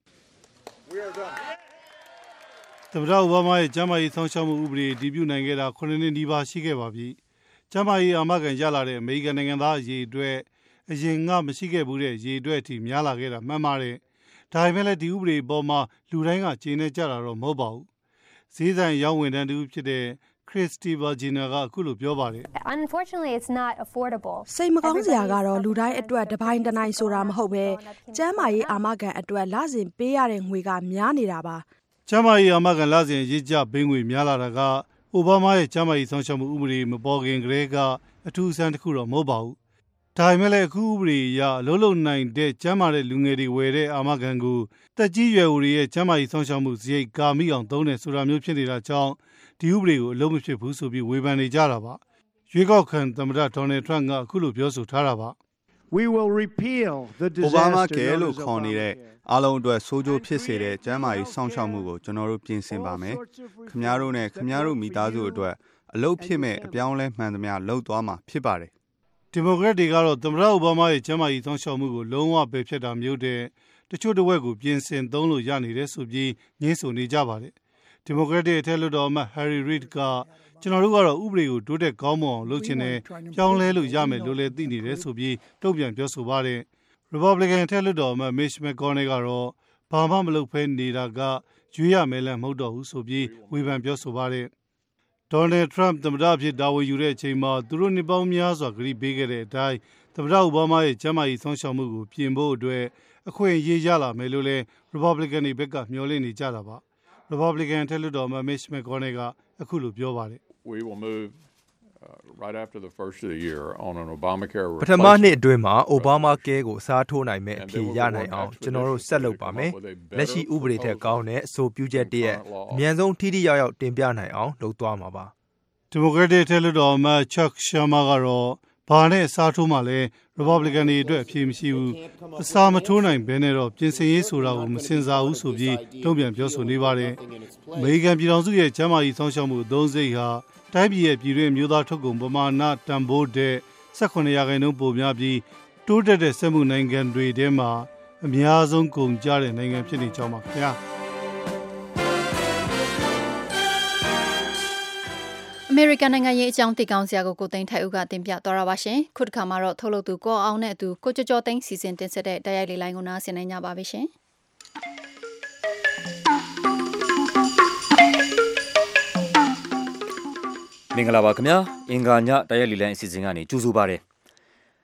သမ္မတအိုဘားမားရဲ့ကျန်းမာရေးဆောင်ရှောက်မှုဥပဒေတည်ပြုနိုင်ခဲ့တာ9နှစ်နီးပါးရှိခဲ့ပါပြီ။ကျန်းမာရေးအာမခံရလာတဲ့အမေရိကန်နိုင်ငံသားအရေးအတွက်အရင်ကမရှိခဲ့ဘူးတဲ့ရေအတွက်အထိများလာခဲ့တာမှန်ပါတယ်။ဒါပေမဲ့လည်းဒီဥပဒေပေါ်မှာလူတိုင်းကကျေနပ်ကြတာတော့မဟုတ်ပါဘူး။ဈေးဆိုင်ရောင်းဝန်ထမ်းတူဖြစ်တဲ့Christy Virginia ကအခုလိုပြောပါတယ် Unfortunately it's not affordable စိတ်မကောင်းစရာကတော့လူတိုင်းအတွက်တပိုင်းတနိုင်ဆိုတာမဟုတ်ပဲကျန်းမာရေးအာမခံအတွက်လစဉ်ပေးရတဲ့ငွေကများနေတာပါကျန်းမာရေးအာမခံလစဉ်ရေးကြပေးငွေများလာတာကအိုဘားမားရဲ့ကျန်းမာရေးဆောင်ရှောက်မှုဥပဒေမပေါ်ခင်ကတည်းကအထူးအဆန်းတစ်ခုတော့မဟုတ်ပါဘူးဒါပေမဲ့လည်းအခုဥပဒေအရအလုံးလုံးနိုင်တဲ့ကျန်းမာတဲ့လူငယ်တွေဝယ်တဲ့အာမခံကိုတက်ကြီးရွယ်အိုတွေရဲ့ကျန်းမာရေးဆောင်ရှောက်မှုစရိတ်ကာမိအောင်သုံးတယ်ဆိုတာမျိုးဖြစ်နေတာကြောင့်ဒီဥပဒေကိုအလုံးမဖြစ်ဘူးဆိုပြီးဝေဖန်နေကြတာပါရွေးကောက်ခံသမ္မတဒေါ်နယ်ထရန့်ကအခုလိုပြောဆိုထားတာပါ We will repeal the disaster လို့ခေါ်နေတဲ့အားလုံးအတွက်ဆိုးကျိုးဖြစ်စေတဲ့ကျန်းမာရေးစောင့်ရှောက်မှုကိုကျွန်တော်တို့ပြင်ဆင်ပါမယ်ခင်ဗျားတို့နဲ့ခင်ဗျားတို့မိသားစုအတွက်အလုပ်ဖြစ်မဲ့အပြောင်းလဲမှန်သမျှလုပ်သွားမှာဖြစ်ပါတယ်ဒီမိုကရက်တွေကတော့သမ္မတအိုဘားမားရဲ့ကျန်းမာရေးစောင့်ရှောက်မှုကိုလုံးဝပယ်ဖျက်တာမျိုးတဲ့တချို့တစ်ဝက်ကိုပြင်ဆင်သုံးလို့ရနေတယ်ဆိုပြီးညှင်းဆိုနေကြပါတယ်ဒီမိုကရက်တွေအထက်လွှတ်တော်အမတ် Harry Reid ကကျွန်တော်တို့ကတော့ဥပဒေကိုတိုးတက်ကောင်းမွန်အောင်လုပ်ချင်တယ်ပြောင်းလဲလို့ရမယ်လို့လည်းသိနေတယ်ဆိုပြီးတုံ့ပြန်ပြောဆိုပါတယ် Republican အထက်လွှတ်တော်အမတ် Mitch McConnell ကတော့ဘာမှမလုပ်ဖဲနေတာကရွေးရမယ်လမ်းမဟုတ်တော့ဘူးဆိုပြီးဝေဖန်ပြောဆိုပါတယ်ဒေါ်နယ်ထရန့်သမ္မတအဖြစ်တာဝန်ယူတဲ့အချိန်မှာသူတို့နှစ်ပေါင်းများစွာကတိပေးခဲ့တဲ့အတိုင်းသမ္မတအိုဘားမားရဲ့ကျန်းမာရေးဆောင်ရှောက်မှုကိုပြင်ဖို့အတွက်အခွင့်အရေးရလာမယ်လို့လည်း Republican တွေဘက်ကမျှော်လင့်နေကြတာပါRepublican အထက်လွှတ်တော်အမတ် Mitch McConnell ကအခုလိုပြောပါတယ် We will move right after the first of the year on an Obamacare ပထမနှစ်အတွင်းမှာ Obamacare ကိုအစားထိုးနိုင်မဲ့အဖြစ်ရနိုင်အောင်ကျွန်တော်တို့ဆက်လုပ်ပါမယ်လက်ရှိဥပဒေထက်ကောင်းတဲ့အဆိုပြုချက်တည်းအမြန်ဆုံးထိထိရောက်ရောက်တင်ပြနိုင်အောင်လုပ်သွားမှာပါဒီမိုကရက်တစ်အထက်လွှတ်တော်အမတ် Chuck Schumer ကတော့ဘာနဲ့အစားထိုးမှလဲ Republican တွေအတွက်အဖြေမရှိဘူးအစားမထိုးနိုင်ဘဲနဲ့တော့ပြင်ဆင်ရေးဆိုတာကိုမစင်စားဘူးဆိုပြီးတုံ့ပြန်ပြောဆိုနေပါတယ်အမေရိကန်ပြည်ထောင်စုရဲ့ကျန်းမာရေးဆောင်ရှောက်မှုအသုံးစရိတ်ဟာတိုင်းပြည်ရဲ့ပြည်တွင်းမျိုးသားထုတ်ကုန်ပမာဏတန်ဖိုးတဲ့18%ပိုများပြီးတိုးတက်တဲ့စက်မှုနိုင်ငံတွေထဲမှာအများဆုံးကုန်ကျတဲ့နိုင်ငံဖြစ်နေကြောင်းပါခင်ဗျာ American နိုင်ငံရေးအကြောင်းသိကောင်းစရာကိုသိန်းထိုက်ဦးကတင်ပြသွားတာပါရှင်ခုတစ်ခါမှာတော့ထုတ်လုပ်သူကိုအောင်နဲ့အတူကိုကျော်ကျော်သိန်းစီစဉ်တင်ဆက်တဲ့တိုက်ရိုက်လေးလိုင်းကိုနားဆင်နိုင်ကြပါပြီရှင်မင်္ဂလာပါခင်ဗျာအင်္ဂါညတိုက်ရိုက်လေးလိုင်းအစီအစဉ်ကနေကြိုဆိုပါရစေ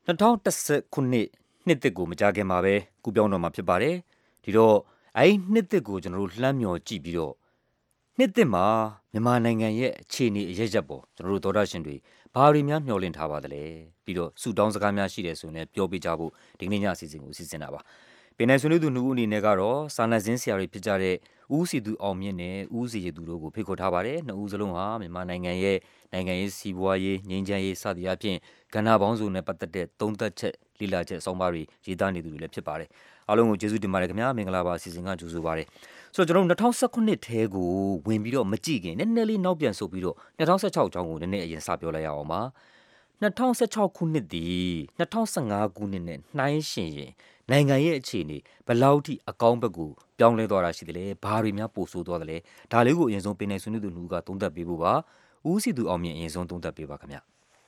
2010ခုနှစ်သစ်ကိုမကြာခင်မှာပဲကူးပြောင်းတော့မှာဖြစ်ပါတယ်ဒီတော့အဲ့နှစ်သစ်ကိုကျွန်တော်တို့လှမ်းမြော်ကြည့်ပြီးတော့နှစ်သစ်မှာမြန်မာနိုင်ငံရဲ့အခြေအနေအရက်ရက်ပေါ်ကျွန်တော်တို့သောတာရှင်တွေဘာတွေများမျှော်လင့်ထားပါသလဲပြီးတော့ဆုတောင်းစကားများရှိတယ်ဆိုရင်ပြောပြကြဖို့ဒီကနေ့ညအစီအစဉ်ကိုစီစဉ်တာပါပင်နယ်ဆွေးနွေးသူ2ဦးအနေနဲ့ကတော့စာနယ်ဇင်းဆရာတွေဖြစ်ကြတဲ့ဦးစီသူအောင်မြင့်နဲ့ဦးစီရသူတို့ကိုဖိတ်ခေါ်ထားပါတယ်နှစ်ဦးစလုံးဟာမြန်မာနိုင်ငံရဲ့နိုင်ငံရေးစီးပွားရေးငြိမ်းချမ်းရေးစသည်အပြင်ကဏ္ဍပေါင်းစုံနဲ့ပတ်သက်တဲ့သုံးသပ်ချက်လေ့လာချက်အဆောင်ပါတွေရေးသားနေသူတွေလည်းဖြစ်ပါတယ်အားလုံးကိုကျေးဇူးတင်ပါတယ်ခင်ဗျာမင်္ဂလာပါအစီအစဉ်ကကြိုဆိုပါရစေဆိုတော့ကျွန်တော်တို့2019ထဲကိုဝင်ပြီးတော့မကြည့်ခင်နည်းနည်းလေးနောက်ပြန်ဆုပ်ပြီးတော့2016ကျောင်းကိုနည်းနည်းအရင်စပြောလိုက်ရအောင်ပါ2016ခုနှစ်ဒီ2015ခုနှစ်နဲ့နှိုင်းယှဉ်ရင်နိုင်ငံရဲ့အခြေအနေဘယ်လောက်ထိအကောင်းဘက်ကိုပြောင်းလဲသွားတာရှိတယ်လဲဘာတွေများပိုဆိုးသွားတယ်လဲဒါလေးကိုအရင်ဆုံးပင်နယ်ဆွေးနွေးသူ2ကသုံးသပ်ပေးဖို့ပါဦးစီသူအောင်မြင့်အရင်ဆုံးသုံးသပ်ပေးပါခင်ဗျ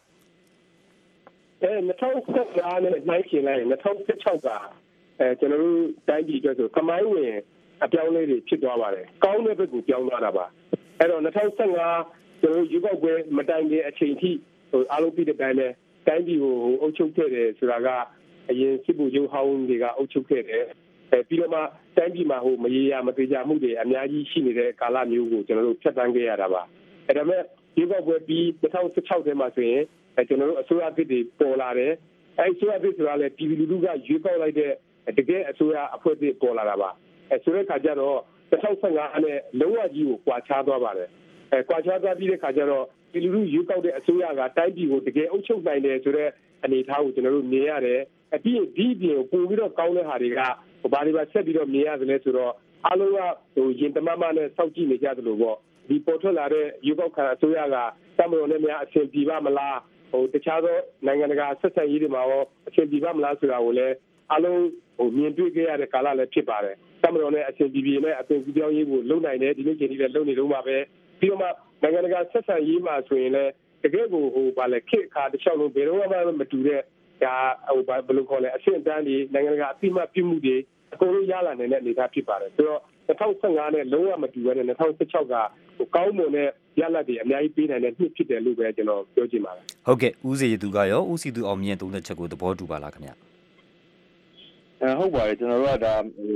2015နဲ့နှိုင်းယှဉ်လိုက်ရင်2016ကကျွန်တော်တို့တိုင်းပြည်အတွက်ဆိုကမိုင်းဝင်အပြောင်းလဲတွေဖြစ်သွားပါတယ်ကောင်းတဲ့ဘက်ကိုပြောင်းသွားတာပါအဲ့တော့2015ကျွန်တော်ယူကောက်ပွဲမတိုင်ခင်အချိန်ထိအားလုံးပြီးတဲ့တိုင်းနဲ့တိုင်းပြည်ကိုအုပ်ချုပ်ခဲ့တယ်ဆိုတာကအရင်စစ်ဗိုလ်ချုပ်ဟောင်းတွေကအုပ်ချုပ်ခဲ့တယ်ပြီးတော့မှတိုင်းပြည်မှာမရေရာမသေးကြမှုတွေအများကြီးရှိနေတဲ့ကာလမျိုးကိုကျွန်တော်တို့ဖြတ်သန်းခဲ့ရတာပါအဲ့ဒါမဲ့ယူကောက်ပွဲပြီး2016ထဲမှာဆိုရင်ကျွန်တော်တို့အစိုးရအသစ်တွေပေါ်လာတယ်အဲ့အစိုးရအသစ်ဆိုတာလည်းပြည်သူလူထုကရွေးကောက်လိုက်တဲ့တကယ်အစိုးရအဖွဲ့အစည်းပေါ်လာတာပါဆိုတဲ့ခါကျတော့2015နဲ့လုံးဝကြီးကိုကွာခြားသွားပါတယ်ကွာခြားသွားပြီးတဲ့ခါကျတော့ပြည်လူထုရွေးကောက်တဲ့အစိုးရကတိုင်းပြည်ကိုတကယ်အုပ်ချုပ်နိုင်တယ်ဆိုတဲ့အနေအထားကိုကျွန်တော်တို့မြင်ရတယ်ပြီးရင်ဒီပြင်ပို့ပြီးတော့ကောင်းတဲ့ဟာတွေကဘာတွေပါဆက်ပြီးတော့မြင်ရသလဲဆိုတော့အားလုံးကရင်တမမနဲ့စောင့်ကြည့်နေကြသလိုပေါ့ဒီပေါ်ထွက်လာတဲ့ရွေးကောက်ခံအစိုးရကတမတော်နဲ့များအဆင်ပြေပါမလားတခြားသောနိုင်ငံတကာဆက်ဆံရေးတွေမှာရောအဆင်ပြေပါမလားဆိုတာကိုလည်းအားလုံးမြင်တွေ့ခဲ့ရတဲ့ကာလလည်းဖြစ်ပါတယ်တမတော်နဲ့အဆင်ပြေနဲ့အသွင်ကူးပြောင်းရေးကိုလုပ်နိုင်တယ်ဒီလိုချိန်ကြီးလည်းလုပ်နေတော့မှာပဲပြီးတော့မှနိုင်ငံတကာဆက်ဆံရေးမှာဆိုရင်လည်းတကယ်ကိုဗာလဲခေတ်အခါတစ်လျှောက်လုံးဘယ်တော့မှမတူတဲ့ဒါဘယ်လိုခေါ်လဲအဆင့်အတန်းတွေနိုင်ငံတကာအသိမှတ်ပြုမှုတွေအကုန်လုံးရလာနေတဲ့အနေအထားဖြစ်ပါတယ်ဆိုတော့2015နဲ့လုံးဝမတူဘဲနဲ့2016ကကောင်းမွန်တဲ့ရလဒ်တွေအများကြီးပေးနိုင်တဲ့နှစ်ဖြစ်တယ်လို့ပဲကျွန်တော်ပြောချင်ပါတယ်ဟုတ်ကဲ့ဦးစီရသူကရောဦးစီသူအောင်မြင့်သုံးသက်ချက်ကိုသဘောတူပါလားခင်ဗျဟုတ်ပါတယ်ကျွန်တော်တို့ကဒါ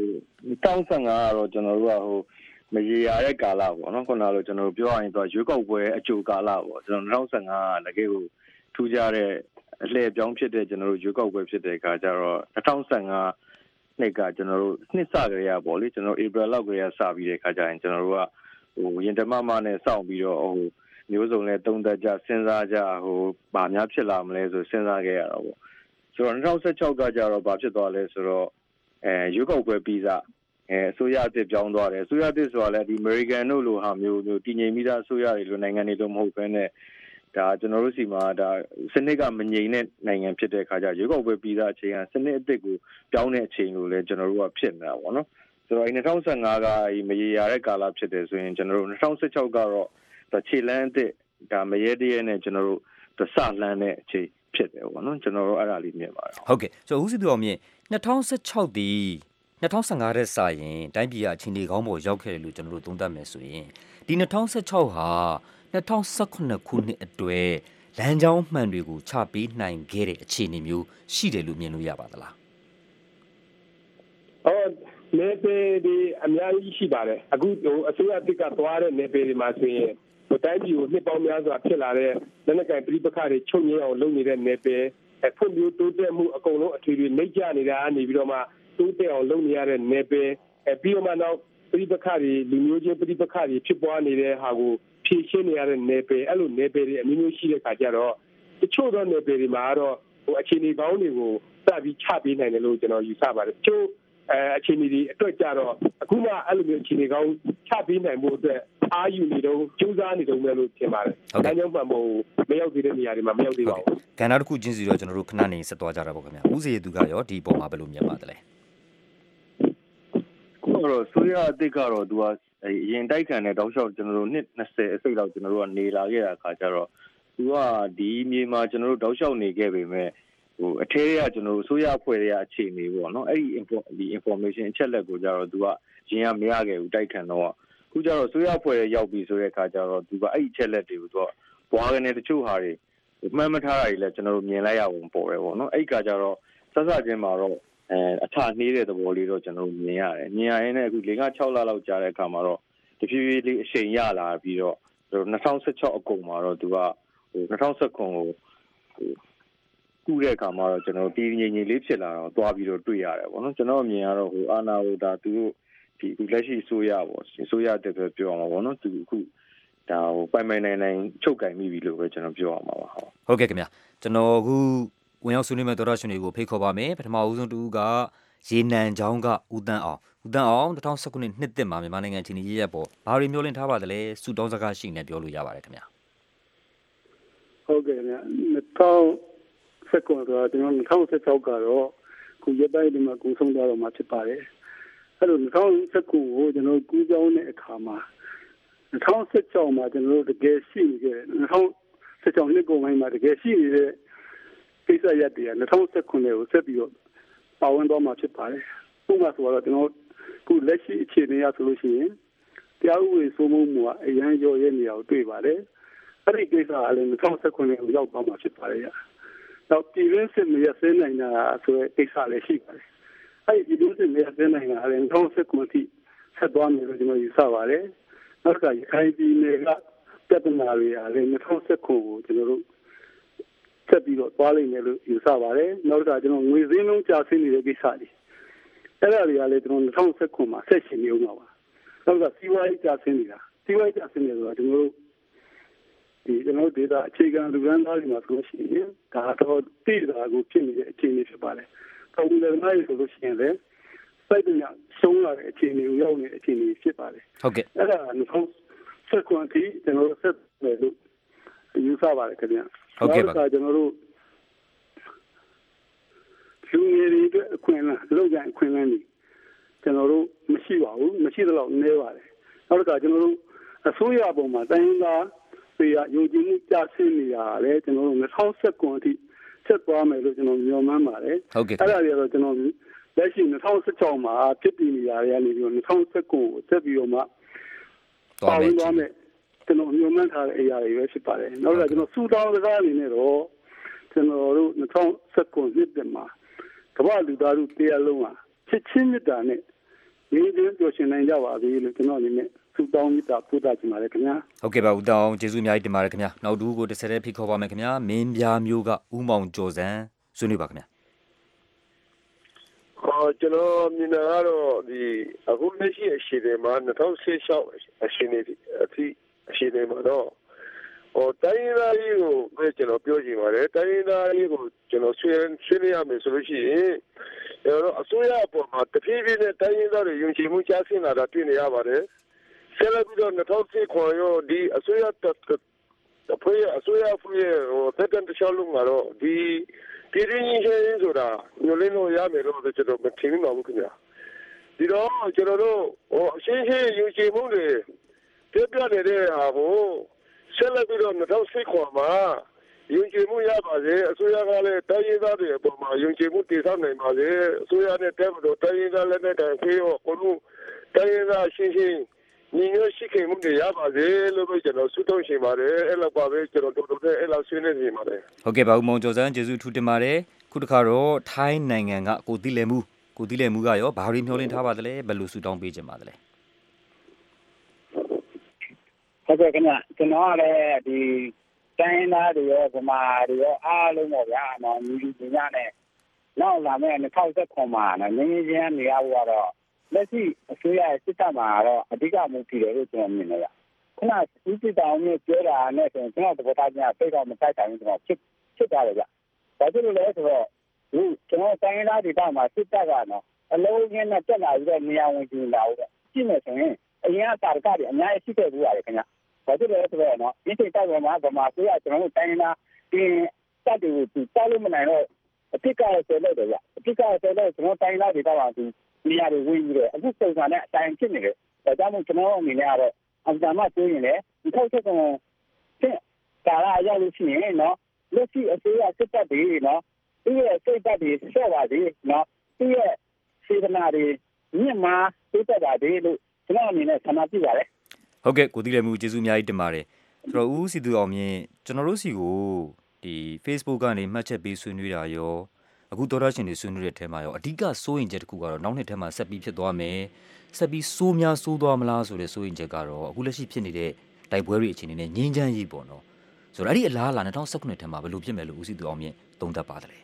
2015ကတော့ကျွန်တော်တို့ကမရေရာတဲ့ကာလပေါ့နော်ခုနကကျွန်တော်တို့ပြောရရင်တော့ရွေးကောက်ပွဲအကြိုကာလပေါ့ကျွန်တော်2015ကတကယ်ကိုထူးခြားတဲ့အလှည့်ပြောင်းဖြစ်တဲ့ကျွန်တော်တို့ရွေးကောက်ပွဲဖြစ်တဲ့အခါကျတော့2015နှစ်ကကျွန်တော်တို့နှစ်စကြရပေါ့လေကျွန်တော်ဧပြီလောက်ကရစပြီးတဲ့အခါကျရင်ကျွန်တော်တို့ကရင်တမမနဲ့စောင့်ပြီးတော့မျိုးစုံနဲ့သုံးသက်ကြစဉ်းစားကြဘာများဖြစ်လာမလဲဆိုစဉ်းစားခဲ့ရတာပေါ့ဆိုတော့2016ကကြတော့ဘာဖြစ်သွားလဲဆိုတော့ရွေးကောက်ပွဲပြီးစားအစိုးရအသစ်ပြောင်းသွားတယ်အစိုးရအသစ်ဆိုတာလည်းဒီ American တို့လိုဟာမျိုးတည်ငြိမ်ပြီးသားအစိုးရတွေလိုနိုင်ငံတွေလိုမဟုတ်ဘဲနဲ့ဒါကျွန်တော်တို့စီမှာဒါစနစ်ကမငြိမ်တဲ့နိုင်ငံဖြစ်တဲ့အခါကျရွေးကောက်ပွဲပြီးသားအချိန်ကစနစ်အသစ်ကိုပြောင်းတဲ့အချိန်လို့လည်းကျွန်တော်တို့ကဖြစ်နေတာပေါ့နော်ဆိုတော့2015ကမရေရာတဲ့ကာလဖြစ်တယ်ဆိုရင်ကျွန်တော်တို့2016ကတော့ဒါခြေလမ်းအသစ်ဒါမရဲတရဲနဲ့ကျွန်တော်တို့စလန်းတဲ့အချိန်ဖြစ်တယ်ပေါ့နော်ကျွန်တော်တို့အဲ့ဒါလေးမြင်ပါတယ်ဟုတ်ကဲ့ဆိုတော့ဦးစီသူအောင်မြင့်2016ဒီ2015တဲ့စာရင်တိုင်းပြည်ကအခြေအနေကောင်းပေါ်ရောက်ခဲ့တယ်လို့ကျွန်တော်တို့သုံးသပ်မယ်ဆိုရင်ဒီ2016ဟာ2019ခုနှစ်အတွက်လမ်းကြောင်းမှန်တွေကိုချပေးနိုင်ခဲ့တဲ့အခြေအနေမျိုးရှိတယ်လို့မြင်လို့ရပါသလားနေပေဒီအများကြီးရှိပါတယ်အခုအစိုးရအသစ်ကသွားတဲ့နေပေဒီမှာဆိုရင်တိုင်းပြည်ကိုနှစ်ပေါင်းများစွာဖြစ်လာတဲ့လက်နက်ကိုင်ပြည်ပခါတွေချုပ်ငြိမ်းအောင်လုပ်နေတဲ့နေပေဖွံ့ဖြိုးတိုးတက်မှုအကုန်လုံးအထွေထွေနှိမ့်ကျနေတာကနေပြီးတော့မှတိုးတက်အောင်လုပ်နေရတဲ့နေပေပြီးတော့မှနောက်ပြည်ပခါတွေလူမျိုးချင်းပြည်ပခါတွေဖြစ်ပွားနေတဲ့ဟာကိုဖြည့်ရှင်းနေရတဲ့နေပေအဲ့လိုနေပေတွေအမျိုးမျိုးရှိတဲ့ခါကျတော့တချို့သောနေပေတွေမှာတော့အခြေအနေကောင်းတွေကိုစပြီးချပေးနိုင်တယ်လို့ကျွန်တော်ယူဆပါတယ်တချို့အခြေအနေတွေအတွက်ကြတော့အခုမှအဲ့လိုမျိုးအခြေအနေကောင်းချပေးနိုင်ဖို့အတွက်အားယူနေတော့ကြိုးစားနေတော့မယ်လို့ထင်ပါတယ်။ဒါကြောင့်မှမရောက်သေးတဲ့နေရာတွေမှာမရောက်သေးပါဘူး။ကဏ္ဍတစ်ခုချင်းစီတော့ကျွန်တော်တို့ခဏနေဆက်သွားကြတာပေါ့ခင်ဗျာ။ဦးစီသူကရောဒီပုံမှာဘယ်လိုမြင်ပါသလဲ။ခုတော့ဆိုရအသစ်ကတော့သူကအရင်တိုက်ခံတဲ့တောက်လျှောက်ကျွန်တော်တို့နှစ်20အစိတ်လောက်ကျွန်တော်တို့ကနေလာခဲ့တာအခါကျတော့သူကဒီမြေမှာကျွန်တော်တို့တောက်လျှောက်နေခဲ့ပေမဲ့အထဲကကျွန်တော်တို့ဆိုရအဖွဲ့တွေကအခြေအနေပေါ့နော်အဲ့ဒီ information အချက်လက်ကိုကြတော့သူကရင်ကမရခဲ့ဘူးတိုက်ခံတော့ခုကျတော့ဆိုရဖွဲ့ရောက်ပြီဆိုတဲ့အခါကျတော့သူကအဲ့ဒီချက်လက်တွေကိုသူကဘွားကနေတချို့ဟာတွေမှန်းမထားတာကြီးလည်းကျွန်တော်တို့မြင်လိုက်ရအောင်ပေါ်တယ်ပေါ့နော်အဲ့ကကြတော့စစချင်းမှာတော့အထနှေးတဲ့သဘောလေးတော့ကျွန်တော်တို့မြင်ရတယ်မြင်ရရင်လည်းအခု6လလောက်ကြာတဲ့အခါမှာတော့တဖြည်းဖြည်းလေးအချိန်ရလာပြီးတော့2016အကုန်မှာတော့သူက2019ကိုကူးတဲ့အခါမှာတော့ကျွန်တော်တီးငိမ့်ငိမ့်လေးဖြစ်လာတော့တွားပြီးတော့တွေ့ရတယ်ပေါ့နော်ကျွန်တော်အမြင်ကတော့အာနာဝဒါသူတို့ဒီလက်ရှိဆိုရပေါ့ဆိုရတဲ့ပဲပြောအောင်ပါပေါ့နော်သူအခုဒါပိုင်နိုင်ချုပ်ကင်မိပြီလို့ပဲကျွန်တော်ပြောအောင်ပါပါဟုတ်ကဲ့ခင်ဗျာကျွန်တော်အခုဝင်ရောက်ဆွေးနွေးမဲ့သောရရှင်တွေကိုဖိတ်ခေါ်ပါမယ်ပထမဦးဆုံးတူကရေနံချောင်းကဦးတန်းအောင်2019နှစ်သစ်မှာမြန်မာနိုင်ငံအခြေအနေရရပေါ်ဘာတွေမျိုးလင့်ထားပါသလဲစုတောင်းစကားရှိနေပြောလို့ရပါတယ်ခင်ဗျာဟုတ်ကဲ့ခင်ဗျာ2019တော့ကျွန်တော်2016ကတော့ခုရပိုင်းဒီမှာကုဆုံးသွားတော့မှာဖြစ်ပါတယ်အဲ့လို2019ကိုကျွန်တော်ကူးကြောင်းတဲ့အခါမှာ2016မှာကျွန်တော်တို့တကယ်ရှိနေခဲ့တယ်2016နှစ်ကုန်ပိုင်းမှာတကယ်ရှိနေတဲ့ကိစ္စရပ်တွေက2019ကိုဆက်ပြီးတော့ပါဝင်တော့မှာဖြစ်ပါတယ်ဥပမာဆိုတော့ကျွန်တော်ခုလက်ရှိအခြေအနေအရဆိုလို့ရှိရင်တရားဥပဒေစိုးမိုးမှုကအရန်ရောရဲနေအောင်တွေ့ပါတယ်အဲ့ဒီကိစ္စကလည်း2019ကိုရောက်သွားမှာဖြစ်ပါတယ်နောက်ပြည်တွင်းစစ်မရစဲနိုင်တာဆိုတဲ့ကိစ္စလည်းရှိပါတယ်အဲ့ဒီပြည်တွင်းစစ်မရစဲနိုင်တာလည်း2019ထိဆက်သွားမယ်လို့ကျွန်တော်ယူဆပါတယ်နောက်ကရခိုင်ပြည်နယ်ကပြဿနာတွေကလည်း2019ကိုကျွန်တော်တို့ဆက်ပြီးတော့သွားလိမ့်မယ်လို့ယူဆပါတယ်နောက်ကကျွန်တော်ငွေစင်းလုံးကြာဆင်းနေတဲ့ကိစ္စတွေအဲ့ဒါတွေကလည်းကျွန်တော်2019မှာဆက်ရှင်နေအောင်ပါနောက်ကစီးပွားရေးကြာဆင်းနေတာစီးပွားရေးကြာဆင်းနေဆိုတာကျွန်တော်တို့ဒီကျွန်တော်ဒေတာအခြေခံလူရန်သားတွေမှာဆိုလို့ရှိရင်ဒါတော့တည်တာကိုဖြစ်နေတဲ့အခြေအနေဖြစ်ပါတယ်။ပုံစံနဲ့ဆိုလို့ရှိရင်လည်းစိတ်ညရှုံးလာတဲ့အခြေအနေကိုရောက်နေတဲ့အခြေအနေဖြစ်ပါတယ်။ဟုတ်ကဲ့။အဲ့ဒါ2019ထိကျွန်တော်တို့ဆက်မယ်လို့ယူဆပါတယ်ခင်ဗျာ။ဟုတ်ကဲ့ပါ။ကျွန်တော်တို့လူငယ်တွေအတွက်အခွင့်အလမ်းလောက်ကန်အခွင့်အလမ်းတွေကျွန်တော်တို့မရှိပါဘူး။မရှိတော့နည်းပါတယ်။နောက်တစ်ခါကျွန်တော်တို့အစိုးရပုံမှာတိုင်းရင်းသားယုံကြည်မှုကျဆင်းနေတာလည်းကျွန်တော်တို့2019အထိဆက်သွားမယ်လို့ကျွန်တော်မျှော်မှန်းပါတယ်ဟုတ်ကဲ့အဲ့ဒါတွေတော့ကျွန်တော်လက်ရှိ2016မှာဖြစ်တည်နေရတဲ့နေပြီးတော့2019ကိုဆက်ပြီးတော့မှသွားမယ်ကျွန်တော်မျှော်မှန်းထားတဲ့အရာတွေပဲဖြစ်ပါတယ်နောက်တော့ကျွန်တော်စူတောင်းစကားအနေနဲ့တော့ကျွန်တော်တို့2019နှစ်တည်းမှာကမ္ဘာလူသားတို့တရားလုံးဟာချစ်ချင်းမြတ်တာနဲ့နေကြပျော်ရွှင်နိုင်ကြပါစေလို့ကျွန်တော်အနေနဲ့စုတောင်းမြတ်တာပို့တာချင်ပါတယ်ခင်ဗျာဟုတ်ကဲ့ပါဦးတောင်းကျေးဇူးအများကြီးတင်ပါတယ်ခင်ဗျာနောက်တူကိုတစ်ဆက်တည်းဖိတ်ခေါ်ပါမယ်ခင်ဗျာမင်းပြားမျိုးကဦးမောင်ကျော်စံဆွေးနွေးပါခင်ဗျာကျွန်တော်မြင်တာကတော့ဒီအခုလက်ရှိအရှိန်မှာ2016အရှိန်အထိအရှိန်မှာတော့တိုင်းရင်းသားရေးကိုပဲကျွန်တော်ပြောချင်ပါတယ်တိုင်းရင်းသားရေးကိုကျွန်တော်ဆွေးနွေးရမယ်ဆိုလို့ရှိရင်ကျွန်တော်အစိုးရအပေါ်မှာတဖြည်းဖြည်းနဲ့တိုင်းရင်းသားတွေယုံကြည်မှုကျဆင်းလာတာတွေ့နေရပါတယ်ဆက်လက်ပြီးတော့2019ရောဒီအစိုးရအဖွဲ့အစိုးရဖွဲ့တက်တန်တခြားလုံးကတော့ဒီပြည်ရင်းချင်းဆိုတာညှိနှိုင်းလို့ရမယ်လို့ကျွန်တော်မထင်ပါဘူးခင်ဗျာဒီတော့ကျွန်တော်တို့အရှင်းရှင်းယုံကြည်မှုတွေပြနေတဲ့ဟာကိုဆက်လက်ပြီးတော့2019မှာယုံကြည်မှုရပါစေအစိုးရကလည်းတိုင်းရင်းသားတွေအပေါ်မှာယုံကြည်မှုတည်ဆောက်နိုင်ပါစေအစိုးရနဲ့တက်ပြီးတော့တိုင်းရင်းသားလည်းနဲ့တိုင်ဖေးရောကိုလိုတိုင်းရင်းသားရှင်းရှင်းညီညွတ်ရှိခင်မှုတွေရပါစေလို့ပဲကျွန်တော်ဆုတောင်းရှင်ပါတယ်အဲ့လောက်ပါပဲကျွန်တော်တို့အဲ့လောက်ဆွေးနွေးနေပါတယ်ဟုတ်ကဲ့ပါဦးမောင်ကျော်စံကျေးဇူးထူးတင်ပါတယ်ခုတစ်ခါတော့ထိုင်းနိုင်ငံကကိုတိလဲမှုကရောဘာတွေမျှော်လင့်ထားပါသလဲဘယ်လိုဆုတောင်းပေးခြင်းပါသလဲဟုတ်ကဲ့ခင်ဗျကျွန်တော်ကလည်းဒီတိုင်းသားတွေရောဗမာတွေရောအားလုံးပေါ့ဗျာနော်ညီလူညာနဲ့နောက်လာမယ့်2019မှာနော်ငင်းချင်းနေရဖို့ကတော့လက်ရှိအစိုးရရဲ့စစ်တပ်မှာတော့အဓိကမူတည်တယ်လို့ကျွန်တော်မြင်နေရခုနဦးစစ်တောင်နဲ့ပြောတာနဲ့ဆိုရင်ကျွန်တော်သဘောထားချင်းစိတ်တော့မတိုက်တိုင်းကျွန်တော်ဖြစ်သွားတယ်ဗျဘာဖြစ်လို့လဲဆိုတော့ဒီကျွန်တော်တိုင်းသားဒေသမှာစစ်တပ်ကနော်အလုံးကြီးနဲ့တက်လာပြီးတော့နေရာဝင်ကြည့်လာဦးတယ်ကြည့်မယ်ဆိုရင်အရင်ကတာရကတွေအများကြီးရှိခဲ့ဘူးရတယ်ခင်ဗျဘာဖြစ်လဲဆိုတော့နော်ဒီစိတ်တောက်ပေါ်မှာဗမာဆိုရကျွန်တော်တို့တိုင်းသားဒီတပ်တွေကိုတောက်လို့မနိုင်တော့အဖြစ်ကဆယ်လို့တယ်ဗျအဖြစ်ကဆယ်လို့ကျွန်တော်တိုင်းသားဒေသမှာဒီနေရာတွေဝင်ပြီးတော့အခုပုံစံနဲ့အတိုင်းဖြစ်နေတယ်ဒါကြောင့်မို့ကျွန်တော်အနေနဲ့ကတော့အမှန်မှပြောရင်လည်းဒီထောက်ချက်ကောင်ဖြစ်ကာလရောက်လို့ရှိရင်နော်လက်ရှိအစိုးရစစ်တပ်တွေနော်သူ့ရဲ့စိတ်ဓာတ်တွေဆော့ပါသေးနော်သူ့ရဲ့စေတနာတွေမြင့်မားသိတတ်ပါသေးလို့ကျွန်တော်အနေနဲ့ဆန္ဒပြုပါတယ်ဟုတ်ကဲ့ကိုတိလဲမှုကျေးဇူးအများကြီးတင်ပါတယ်ဆိုတော့ဦးစီသူအောင်မြင့်ကျွန်တော်တို့စီကိုဒီ Facebook ကနေမှတ်ချက်ပေးဆွေးနွေးတာရောအခုတော်တော်ရှင်တွေဆွေးနွေးတဲ့ထဲမှာရောအဓိကစိုးရင်ချက်တစ်ခုကတော့နောက်နှစ်ထဲမှာဆက်ပြီးဖြစ်သွားမယ်ဆက်ပြီးစိုးများစိုးသွားမလားဆိုတဲ့စိုးရင်ချက်ကတော့အခုလက်ရှိဖြစ်နေတဲ့တိုက်ပွဲတွေအခြေအနေနဲ့ငြင်းချမ်းရေးပေါ့နော်ဆိုတော့အဲ့ဒီအလားအလာ2019ထဲမှာဘယ်လိုဖြစ်မယ်လို့ဦးစီးသူအောင်မြင့်သုံးသပ်ပါတယ်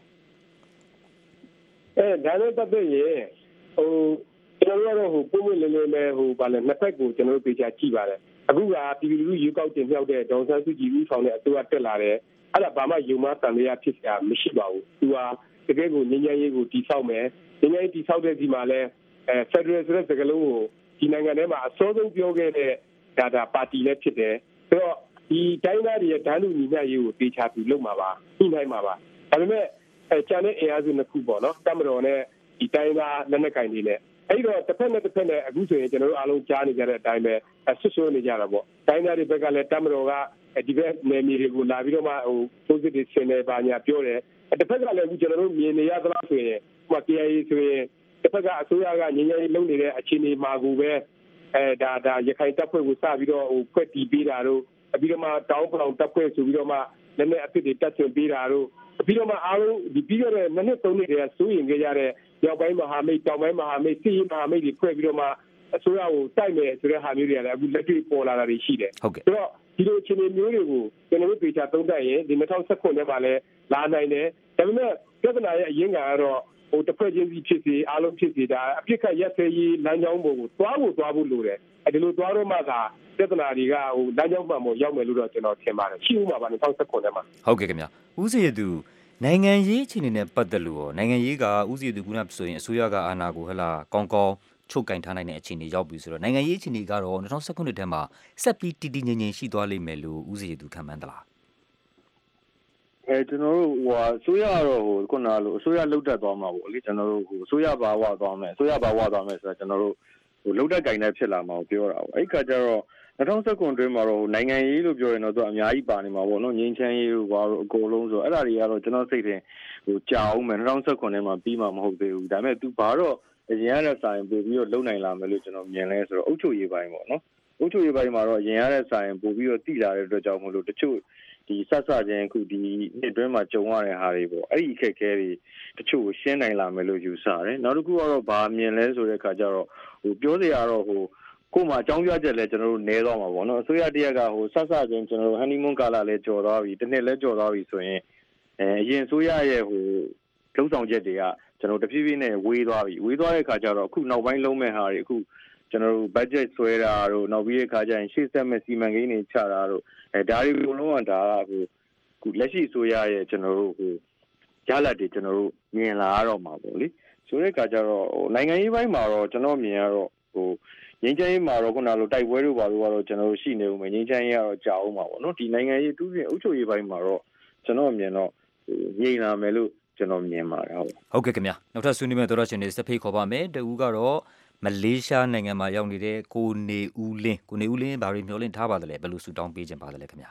ဒါနဲ့ပတ်သက်ရင်ကျွန်တော်တို့ပုံမှန်လေးလေးပဲဗာလဲနှစ်ဖက်ကိုကျွန်တော်တို့ပြေချာကြည့်ပါတယ်အခုကပြည်သူလူထုရွေးကောက်တင်မြှောက်တဲ့ဒေါ်ဆန်းစုကြည်ဦးဆောင်တဲ့အစိုးရတက်လာတယ်အဲ့ဒါဘာမှယုံမှတန်တရားဖြစ်စရာမရှိပါဘူးသူကတကယ်ကိုငြိမ်းချမ်းရေးကိုတည်ဆောက်မယ်ငြိမ်းချမ်းရေးတည်ဆောက်တဲ့ဒီမှာလဲFederal ဆိုတဲ့စကားလုံးကိုဒီနိုင်ငံထဲမှာအစောဆုံးပြောခဲ့တဲ့ဒါပါတီလည်းဖြစ်တယ်ဆိုတော့ဒီတိုင်းသားတွေရဲ့ဓာတ်လူညီမျှရေးကိုတေချာပြီးလုပ်မှာပါညှိနှိုင်းမှာပါဒါပေမဲ့ကျန်တဲ့အင်အားစုနှစ်ခုပေါ့နော်တမတော်နဲ့ဒီတိုင်းသားလက်နက်ကင်တွေနဲ့အဲ့တော့တစ်ဖက်နဲ့အခုဆိုရင်ကျွန်တော်တို့အားလုံးကြားနေကြတဲ့အတိုင်းပဲဆွဆွနေကြတာပေါ့တိုင်းသားတွေဘက်ကလည်းတမတော်ကဒီဘက်နယ်မြေတွေကိုလာပြီးတော့မှpositive ဆင်းနေပါညာပြောတယ်တစ်ဖက်ကလည်းအခုကျွန်တော်တို့မြင်နေရသလားဆိုရင်ဟို KIA ဆိုရင်တစ်ဖက်ကအစိုးရကငြိမ်းချမ်းရေးလုပ်နေတဲ့အခြေအနေမှာကိုပဲဒါရခိုင်တပ်ဖွဲ့ကိုစပြီးတော့ဖွဲ့တီးပေးတာတို့ပြီးတော့မှတောင်းပလောင်တပ်ဖွဲ့ဆိုပြီးတော့မှလည်းအဖြစ်တွေတက်ဆင်ပေးတာတို့ပြီးတော့မှအားလုံးဒီပြီးတော့နှစ်နှစ်သုံးနှစ်တည်းကစိုးရင်ခဲ့ကြတဲ့မြောက်ပိုင်းမဟာမိတ်တောင်ပိုင်းမဟာမိတ်စစ်ရေးမဟာမိတ်တွေဖွဲ့ပြီးတော့မှအစိုးရကိုတိုက်မယ်ဆိုတဲ့ဟာမျိုးတွေကလည်းအခုလက်တွေ့ပေါ်လာတာတွေရှိတယ်ဆိုတော့ဒီလိုအခြေအနေမျိုးတွေကိုကျွန်တော်တို့ပြေချာသုံးသပ်ရင်ဒီ2019ထဲမှာလည်းလာနိုင်တယ်ဒါပေမဲ့ပြဿနာရဲ့အရင်းခံကတော့တစ်ဖွဲ့ချင်းစီဖြစ်စီအားလုံးဖြစ်စီဒါအပြစ်ခတ်ရက်သေးရေးလမ်းကြောင်းပေါ်ကိုသွားဖို့လိုတယ်ဒီလိုသွားတော့မှသာပြဿနာတွေကလမ်းကြောင်းမှန်ပေါ်ရောက်မယ်လို့တော့ကျွန်တော်ထင်ပါတယ်ရှိဦးမှာပါ2019ထဲမှာဟုတ်ကဲ့ခင်ဗျာဦးစီရသူနိုင်ငံရေးအခြေအနေနဲ့ပတ်သက်လို့နိုင်ငံရေးကဦးစီရသူကဆိုရင်အစိုးရကအာဏာကိုကောင်းချုပ်ကင်ထားနိုင်တဲ့အခြေအနေရောက်ပြီဆိုတော့နိုင်ငံရေးအခြေအနေကတော့2019ထဲမှာဆက်ပြီးတည်ငြိမ်ရှိသွားလိမ့်မယ်လို့ဦးစီရသူခံမှန်းသလားကျွန်တော်တို့အစိုးရကတော့ခုနလိုအစိုးရလှုပ်တက်သွားမှာပေါ့လေကျွန်တော်တို့အစိုးရဘာဝသွားမယ်ဆိုတော့ကျွန်တော်တို့လှုပ်တက်ကင်တဲ့ဖြစ်လာမှာပြောတာပေါ့အဲ့ခါကျတော့2019တွင်းမှာတော့နိုင်ငံရေးလို့ပြောရင်တော့သူအများကြီးပါနေမှာပေါ့နော်ငြိမ်းချမ်းရေးတို့ဘာလို့အကုန်လုံးဆိုအဲ့ဒါတွေကတော့ကျွန်တော်စိတ်ထဲကြာအောင်မယ်2019ထဲမှာပြီးမှာမဟုတ်သေးဘူးဒါပေမဲ့သူဘာတော့အရင်ရတဲ့ဆိုင်ပို့ပြီးတော့လုံနိုင်လာမယ်လို့ကျွန်တော်မြင်လဲဆိုတော့အုပ်ချုပ်ရေးပိုင်းပေါ့နော်အုပ်ချုပ်ရေးပိုင်းမှာတော့အရင်ရတဲ့ဆိုင်ပို့ပြီးတော့တည်လာတဲ့အတွက်ကြောင့်မလို့တချို့ဒီဆက်ချင်းအခုဒီနှစ်တွင်းမှာကြုံရတဲ့ဟာတွေပေါ့အဲ့ဒီအခက်အခဲတွေတချို့ကိုရှင်းနိုင်လာမယ်လို့ယူဆတယ်နောက်တစ်ခုကတော့ဗာမြင်လဲဆိုတဲ့အခါကျတော့ပြောစရာတော့ကို့မှာအကြောင်းပြချက်လဲကျွန်တော်တို့နဲသွားမှာပေါ့နော်အစိုးရတရက်ကဆက်ချင်းကျွန်တော်တို့ဟန်နီမွန်းကာလာလဲကြော်သွားပြီတစ်နှစ်လဲကြော်သွားပြီဆိုရင်အရင်အစိုးရရဲ့လုံးဆောင်ချက်တွေကကျွန်တော်တဖြည်းဖြည်းနဲ့ဝေးသွားတဲ့အခါကျတော့အခုနောက်ပိုင်းလုံးမဲ့ဟာတွေအခုကျွန်တော်တို့ budget ဆွဲတာတို့နောက်ပြီးတဲ့အခါကျရင်ရှေ့ဆက်မဲ့စီမံကိန်းတွေချတာတို့ဒါတွေဘလုံးကဒါကခုလက်ရှိအစိုးရရဲ့ကျွန်တော်တို့ရလဒ်တွေကျွန်တော်တို့မြင်လာရတော့မှာပေါ့လေဆိုတဲ့အခါကျတော့နိုင်ငံရေးပိုင်းမှာတော့ကျွန်တော်မြင်ရတော့ငြိမ်းချမ်းရေးမှာတော့ခုနလိုတိုက်ပွဲတို့ဘာလို့ကတော့ကျွန်တော်တို့ရှိနေဦးမယ်ငြိမ်းချမ်းရေးကတော့ကြာအောင်မှာပေါ့နော်ဒီနိုင်ငံရေးတူးပြင်အုပ်ချုပ်ရေးပိုင်းမှာတော့ကျွန်တော်မြင်တော့ငြိမ်လာမယ်လို့ကျွန်တော်မြင်ပါတယ်ဟုတ်ကဲ့ခင်ဗျာနောက်ထပ်ဆွေးနွေးမယ့်သောရရှင်တွေစဖိတ်ခေါ်ပါမယ်တဦးကတော့မလေးရှားနိုင်ငံမှာရောက်နေတဲ့ကိုနေဦးလင်းဘာတွေမျှော်လင့်ထားပါသလဲဘယ်လိုဆူတောင်းပေးခြင်းပါသလဲခင်ဗျာ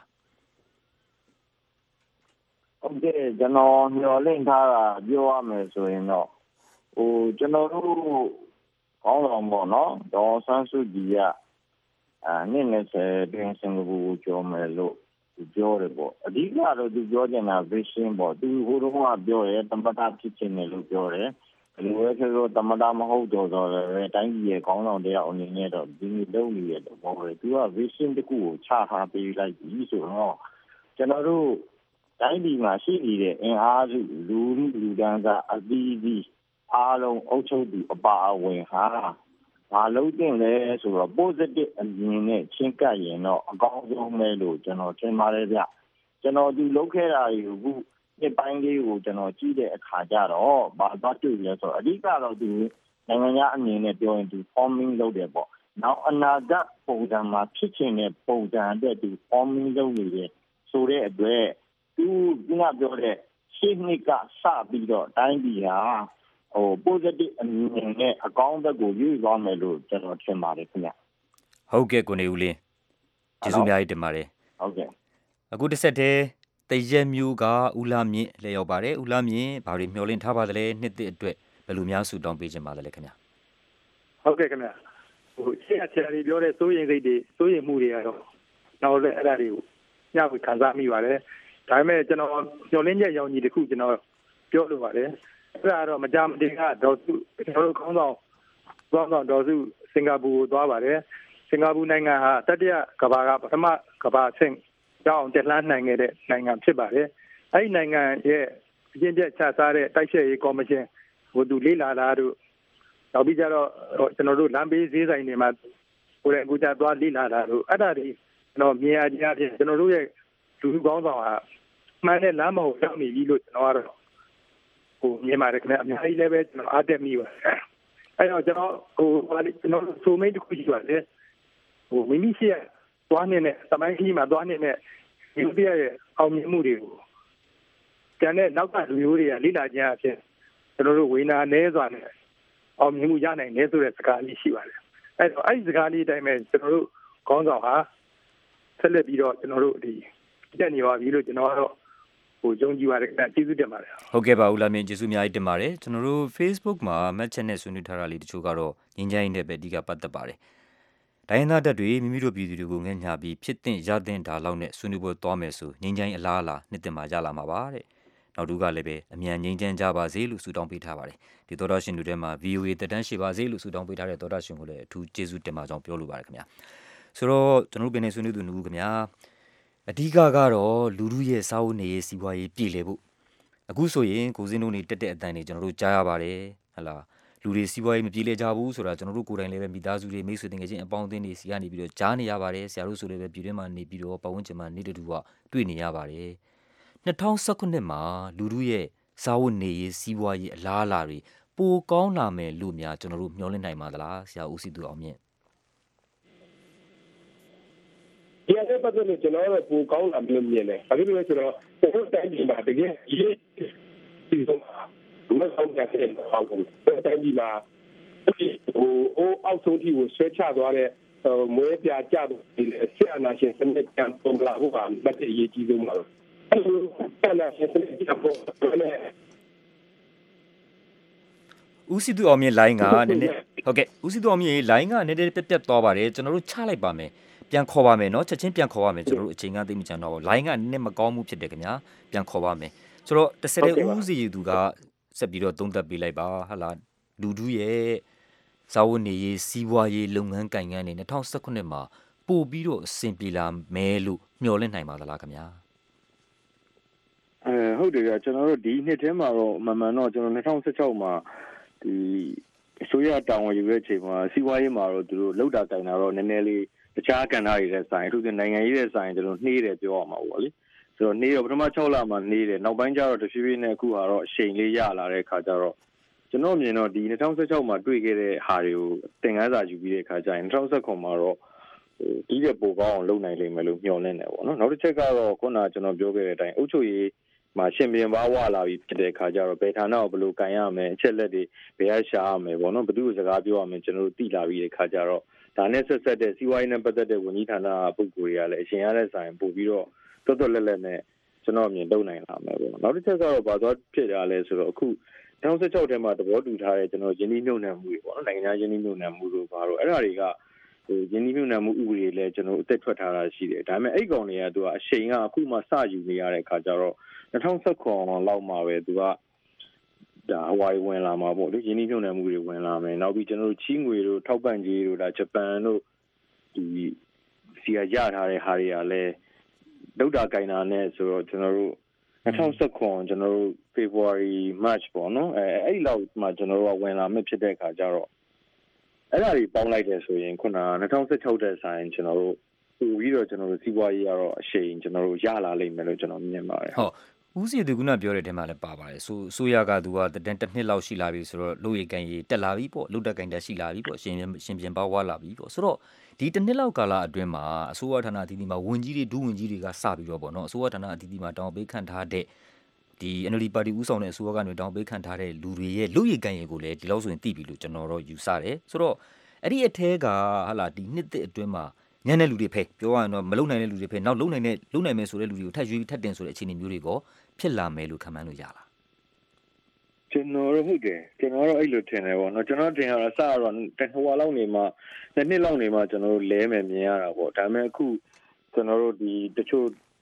ဟုတ်ကဲ့ကျွန်တော်မျှော်လင့်ထားတာပြောရမယ်ဆိုရင်တော့ကျွန်တော်တို့ကောင်းဆောင်ပေါ့နော်ဒေါ်ဆန်းစုကြည်ကနှစ်20တွင်စင်ကာပူကိုကျော်မယ်လို့ပြောတယ်ပေါ့အဓိကတော့သူပြောချင်တာ vision ပေါ့သူဟိုတုန်းကပြောတယ်သမ္မတဖြစ်ချင်တယ်လို့ပြောတယ်ဘယ်လိုလဲဆိုတော့သမ္မတမဟုတ်တော့လည်းတိုင်းပြည်ရဲ့ကောင်းဆောင်တရားအနေနဲ့တော့ဒီလိုလုပ်နေရတော့ပေါ့သူက vision တစ်ခုကိုချထားပေးလိုက်ပြီဆိုတော့ကျွန်တော်တို့တိုင်းပြည်မှာရှိနေတဲ့အင်အားစုလူဒန်းစားအသီးသီးအားလုံးအုပ်ချုပ်သူအပါအဝင်ဟာဘာလို့တင်လဲဆိုတော့ positive အမြင်နဲ့ချင်းကပ်ရင်တော့အကောင်းဆုံးပဲလို့ကျွန်တော်ထင်ပါတယ်ဗျကျွန်တော်ဒီလုပ်ခဲ့တာတွေကိုအခုနှစ်ပိုင်းလေးကိုကျွန်တော်ကြည့်တဲ့အခါကျတော့ဘာသွားတွေ့လဲဆိုတော့အဓိကတော့ဒီနိုင်ငံခြားအနေနဲ့ပြောရင်ဒီ forming လုပ်တယ်ပေါ့နောက်အနာဂတ်ပုံစံမှာဖြစ်ချင်တဲ့ပုံစံအတွက်ဒီ forming လုပ်နေတယ်ဆိုတဲ့အတွက်သူကပြောတဲ့ရှင်းနှစ်ကစပြီးတော့တိုင်းပြည်ဟာpositive အမြင်နဲ့အကောင်းဘက်ကိုရွေ့သွားမယ်လို့ကျွန်တော်ထင်ပါတယ်ခင်ဗျဟုတ်ကဲ့ကိုနေဦးလင်းကျေးဇူးများတင်ပါတယ်ဟုတ်ကဲ့အခုတစ်ဆက်တည်းတရက်မျိုးကဦးလာမြင့်လည်းရောက်ပါတယ်ဦးလာမြင့်ဘာတွေမျှော်လင့်ထားပါသလဲနှစ်သစ်အတွက်ဘယ်လိုများဆူတောင်းပေးခြင်းပါသလဲခင်ဗျဟုတ်ကဲ့ခင်ဗျရှင်းအချာတွေပြောတဲ့စိုးရင်စိတ်တွေစိုးရင်မှုတွေကတော့နောက်လည်းအဲ့ဒါတွေကိုညှောက်ခံစားမိပါတယ်ဒါပေမဲ့ကျွန်တော်ညှော်လင်းချက်ရောင်ကြီးတစ်ခုကျွန်တော်ပြောလိုပါတယ်အဲ့ဒါတော့မကြမတင်ကဒေါ်စုကျွန်တော်တို့ခေါင်းဆောင်ဒေါ်စုစင်ကာပူကိုသွားပါတယ်စင်ကာပူနိုင်ငံဟာတတိယကမ္ဘာကပထမကမ္ဘာအဆင့်ကြောင်းတက်လှမ်းနိုင်ခဲ့တဲ့နိုင်ငံဖြစ်ပါတယ်အဲ့ဒီနိုင်ငံရဲ့အကျဉ်းချက်ချစားတဲ့တိုက်ချက်ရေးကော်မရှင်ဟိုသူလေးလာတာတို့နောက်ပြီးကြတော့ကျွန်တော်တို့လမ်းဘေးဈေးဆိုင်တွေမှာကိုယ်တိုင်ကိုယ်ကြသွားလေးလာတာတို့အဲ့ဒါတွေကျွန်တော်မြင်ရခြင်းအဖြစ်ကျွန်တော်တို့ရဲ့လူလူကောင်းဆောင်ဟာမှန်တဲ့လမ်းမကိုရောက်နေပြီလို့ကျွန်တော်ကတော့ဟိုမြင်ပါတယ်ခင်ဗျအများကြီးလည်းပဲကျွန်တော်အားတက်မိပါတယ်အဲ့တော့ကျွန်တော်ကျွန်တော်ဆိုမိတ်တစ်ခုရှိပါတယ်ဟိုမိမိရှိရသွားနေတဲ့သမိုင်းကြီးမှာသွားနေတဲ့ဒီလိုပြရဲ့အောင်မြင်မှုတွေကိုကျန်တဲ့နောက်ကလူမျိုးတွေကလိလာခြင်းအဖြစ်ကျွန်တော်တို့ဝေနာနဲစွာနဲ့အောင်မြင်မှုရနိုင်တယ်ဆိုတဲ့စကားလေးရှိပါတယ်အဲ့တော့အဲ့ဒီစကားလေးအတိုင်းပဲကျွန်တော်တို့ခေါင်းဆောင်ဟာဆက်လက်ပြီးတော့ကျွန်တော်တို့ဒီတက်နေပါပြီလို့ကျွန်တော်ကတော့ဟိုယုံကြည်ပါတယ်ကျေးဇူးတင်ပါတယ်ဟုတ်ကဲ့ပါဦးလာမင်းကျေးဇူးအများကြီးတင်ပါတယ်ကျွန်တော်တို့ Facebook မှာ match နဲ့ဆွေးနွေးထားတာလေးတချို့ကတော့ငင်းချိုင်းနဲ့ပဲအဓိကပတ်သက်ပါတယ်ဒိုင်းသားတက်တွေမိမိတို့ပြည်သူတွေကိုငဲ့ညာပြီးဖြစ်တဲ့ရတဲ့ဒါလောက်နဲ့ဆွေးနွေးပွဲသွားမယ်ဆိုငင်းချိုင်းအလားအလာနှစ်တင်မှာရလာမှာပါတဲ့နောက်တူကလည်းပဲအမြန်ငင်းချမ်းကြပါစေလို့ဆုတောင်းပေးထားပါတယ်ဒီသောတာရှင်တွေထဲမှာ VOA တက်တန်းရှိပါစေလို့ဆုတောင်းပေးထားတဲ့သောတာရှင်ကိုလည်းအထူးကျေးဇူးတင်ပါကြောင်းပြောလိုပါတယ်ခင်ဗျာဆိုတော့ကျွန်တော်တို့ပြည်နေဆွေးနွေးသူနှစ်ဦးခင်ဗျာအဓိကကတော့လူလူရဲ့စာအုပ်နေရေးစီးပွားရေးပြည်လေဖို့အခုဆိုရင်ကိုစင်းတို့နေတက်တဲ့အတန်တွေကျွန်တော်တို့ကြားရပါတယ်ဟလာလူတွေစီးပွားရေးမပြည်လေကြဘူးဆိုတာကျွန်တော်တို့ကိုယ်တိုင်လည်းပဲမိသားစုတွေမိတ်ဆွေတင်ငယ်ချင်းအပေါင်းအသင်းတွေစီကနေပြီးတော့ကြားနေရပါတယ်ဆရာတို့ဆိုလည်းပဲပြည်တွင်းမှာနေပြီးတော့ပတ်ဝန်းကျင်မှာနေတူကတွေ့နေရပါတယ်2019မှာလူလူရဲ့စာအုပ်နေရေးစီးပွားရေးအလားအလာတွေပိုကောင်းလာမယ်လို့များကျွန်တော်တို့မျှော်လင့်နိုင်ပါသလားဆရာဦးစီသူအောင်မြင့်ဒီအရေးပတ်သက်လို့ကျွန်တော်တို့ပိုကောင်းလာမယ်မြင်တယ်။ဘာဖြစ်လို့လဲဆိုတော့ကျွန်တော်တိုင်းပြည်မှာတကယ်ရေးဒီလိုမဆောင်ရတဲ့အောင်ကိုတိုင်းပြည်မှာဟိုအောက်ဆုံးထိကိုဆွဲချသွားတဲ့မွေးပြကြတဲ့ဆရာနာရှင်စနစ်ကံပုံလာဖို့ကမတည့်ရေးကြီးဆုံးပါလို့အဲ့လိုဆရာနာရှင်စနစ်ကပုံနဲ့ဦးစီသူအောင်မြင့် line ကနည်းနည်းဟုတ်ကဲ့ဦးစီသူအောင်မြင့် line ကနည်းနည်းပြတ်သွားပါတယ်ကျွန်တော်တို့ချလိုက်ပါမယ်ပြန်ခေါ်ပါမယ်เนาะချက်ချင်းပြန်ခေါ်ပါမယ်ကျွန်တော်တို့အချိန်ကသိမကြတော့ဘူး line ကနည်းနည်းမကောင်းမှုဖြစ်တယ်ခင်ဗျာပြန်ခေါ်ပါမယ်ဆိုတော့တစ်ဆက်တည်းဦးစီသူကဆက်ပြီးတော့သုံးသပ်ပေးလိုက်ပါဟာလာလူတူးရဲ့စာဝတ်နေရေးစီးပွားရေးလုပ်ငန်းကိုင်ငန်းတွေ2019မှာပို့ပြီးတော့အဆင်ပြေလာမယ်လို့မျှော်လင့်နိုင်ပါသလားခင်ဗျာဟုတ်တယ်ကကျွန်တော်တို့ဒီနှစ်ထဲမှာတော့မှန်တော့ကျွန်တော်2016မှာဒီအစိုးရတာဝန်ယူတဲ့အချိန်မှာစီးပွားရေးမှာတော့သူတို့လောက်တာတိုင်တာတော့နည်းနည်းလေးတခြားကဏ္ဍတွေနဲ့ဆိုင်အထူးသဖြင့်နိုင်ငံရေးတဲ့ဆိုင်ကျွန်တော်နှေးတယ်ပြောရမှာပေါ့လေဆိုတော့နှေးတော့ပထမ6လမှာနှေးတယ်နောက်ပိုင်းကျတော့တဖြည်းဖြည်းနဲ့အခုကတော့အချိန်လေးရလာတဲ့အခါကျတော့ကျွန်တော်မြင်တော့ဒီ2016မှာတွေ့ခဲ့တဲ့ဟာတွေကိုသင်ခန်းစာယူပြီးတဲ့အခါကျရင်2019မှာတော့ဒီတဲ့ပိုကောင်းအောင်လုပ်နိုင်လိမ့်မယ်လို့မျှော်လင့်တယ်ပေါ့နော်နောက်တစ်ချက်ကတော့ခုနကကျွန်တော်ပြောခဲ့တဲ့အတိုင်းအုပ်ချုပ်ရေးမှာရှင်ပြန်ပါဝလာပြီးဖြစ်တဲ့အခါကျတော့ဘယ်ဌာနကိုဘယ်လိုကန်ရမလဲအချက်လက်တွေဘယ်ရရှာရမလဲပေါ့နော်ဘယ်သူ့စကားပြောရမလဲကျွန်တော်တို့သိလာပြီးတဲ့အခါကျတော့ဒါနဲ့ဆက်ဆက်တဲ့စီးပွားရေးနဲ့ပတ်သက်တဲ့ဝန်ကြီးဌာနပုဂ္ဂိုလ်တွေကလည်းအရှင်ရတဲ့ဆိုင်ပို့ပြီးတော့တော်တော်လက်လက်နဲ့ကျွန်တော်မြင်လုပ်နိုင်လာမယ်ပေါ့နောက်တစ်ချက်ကတော့ဘာသွားဖြစ်ရလဲဆိုတော့အခု2016ထဲမှာသဘောတူထားတဲ့ကျွန်တော်ယင်းနှိမ့်နှံမှုတွေပေါ့နော်နိုင်ငံခြားယင်းနှိမ့်နှံမှုတို့ဘာလို့အဲ့ဒါတွေကယင်းနှိမ့်နှံမှုဥပဒေလည်းကျွန်တော်အသက်ထွက်ထားတာရှိတယ်ဒါပေမဲ့အဲ့ကောင်တွေကသူကအချိန်ကအခုမှစယူနေရတဲ့အခါကျတော့2019လောက်မှာပဲသူကဒါဟဝိုင်ဝင်လာမှာပေါ့လေယင်းနှိမ့်နှံမှုတွေဝင်လာမယ်နောက်ပြီးကျွန်တော်တို့ချီးငွေတို့ထောက်ပံ့ကြေးတို့ဒါဂျပန်တို့ဒီစီရရထားတဲ့ဟာတွေကလည်းလောက်တာကင်တာနဲ့ဆိုတော့ကျွန်တော်တို့2019ကျွန်တော်တို့ February March ပေါ့နော်အဲ့လောက်မှာကျွန်တော်တို့ကဝင်လာမှဖြစ်တဲ့အခါကျတော့အဲ့ဒါတွေပေါင်းလိုက်တယ်ဆိုရင်ခုန2016တဲ့ဆိုင်ကျွန်တော်တို့ပို့ပြီးတော့ကျွန်တော်တို့စီးပွားရေးကတော့အရှိန်ကျွန်တော်တို့ရလာလိမ့်မယ်လို့ကျွန်တော်မြင်ပါတယ်ဟုတ်ဦးစီသူကပြောတဲ့ထဲမှာလည်းပါပါတယ်ဆိုရကသူကတန်တစ်နှစ်လောက်ရှိလာပြီဆိုတော့လူရည်ကန်ရေးတက်လာပြီပေါ့လူတက်ကန်တက်ရှိလာပြီပေါ့ရှင်ပြန်ပါဝါလာပြီပေါ့ဆိုတော့ဒီတစ်နှစ်လောက်ကာလအတွင်းမှာအစိုးရဌာနအသီးသီးမှာဝန်ကြီးတွေဒုဝန်ကြီးတွေကစပြီးတော့ပေါ့နော်အစိုးရဌာနအသီးသီးမှာတောင်းပေးခံထားတဲ့ဒီ NLD ပါတီဦးဆောင်တဲ့အစိုးရကနေတောင်းပေးခံထားတဲ့လူတွေရဲ့လူရည်ကန်ရေးကိုလည်းဒီလောက်ဆိုရင်သိပြီလို့ကျွန်တော်တော့ယူဆတယ်ဆိုတော့အဲ့ဒီအထဲကဟာလာဒီနှစ်သက်အတွင်းမှာညံ့တဲ့လူတွေဖဲပြောရရင်တော့မလုံနိုင်တဲ့လူတွေဖဲနောက်လုံနိုင်မယ်ဆိုတဲ့လူတွေကိုထပ်ရွေးထပ်တင်ဆိုတဲ့အခြေအနေမျိုးတွေကိုဖြစ်လာမယ်လို့ခန့်မှန်းလို့ရလားကျွန်တော်တို့ဟုတ်တယ်ကျွန်တော်တို့အဲ့လိုထင်တယ်ပေါ့နော်ကျွန်တော်တင်ရတာစတော့တဟိုလောက်နေမှာနှစ်လောက်နေမှာကျွန်တော်တို့လဲမယ်မြင်ရတာပေါ့ဒါပေမဲ့အခုကျွန်တော်တို့ဒီတချို့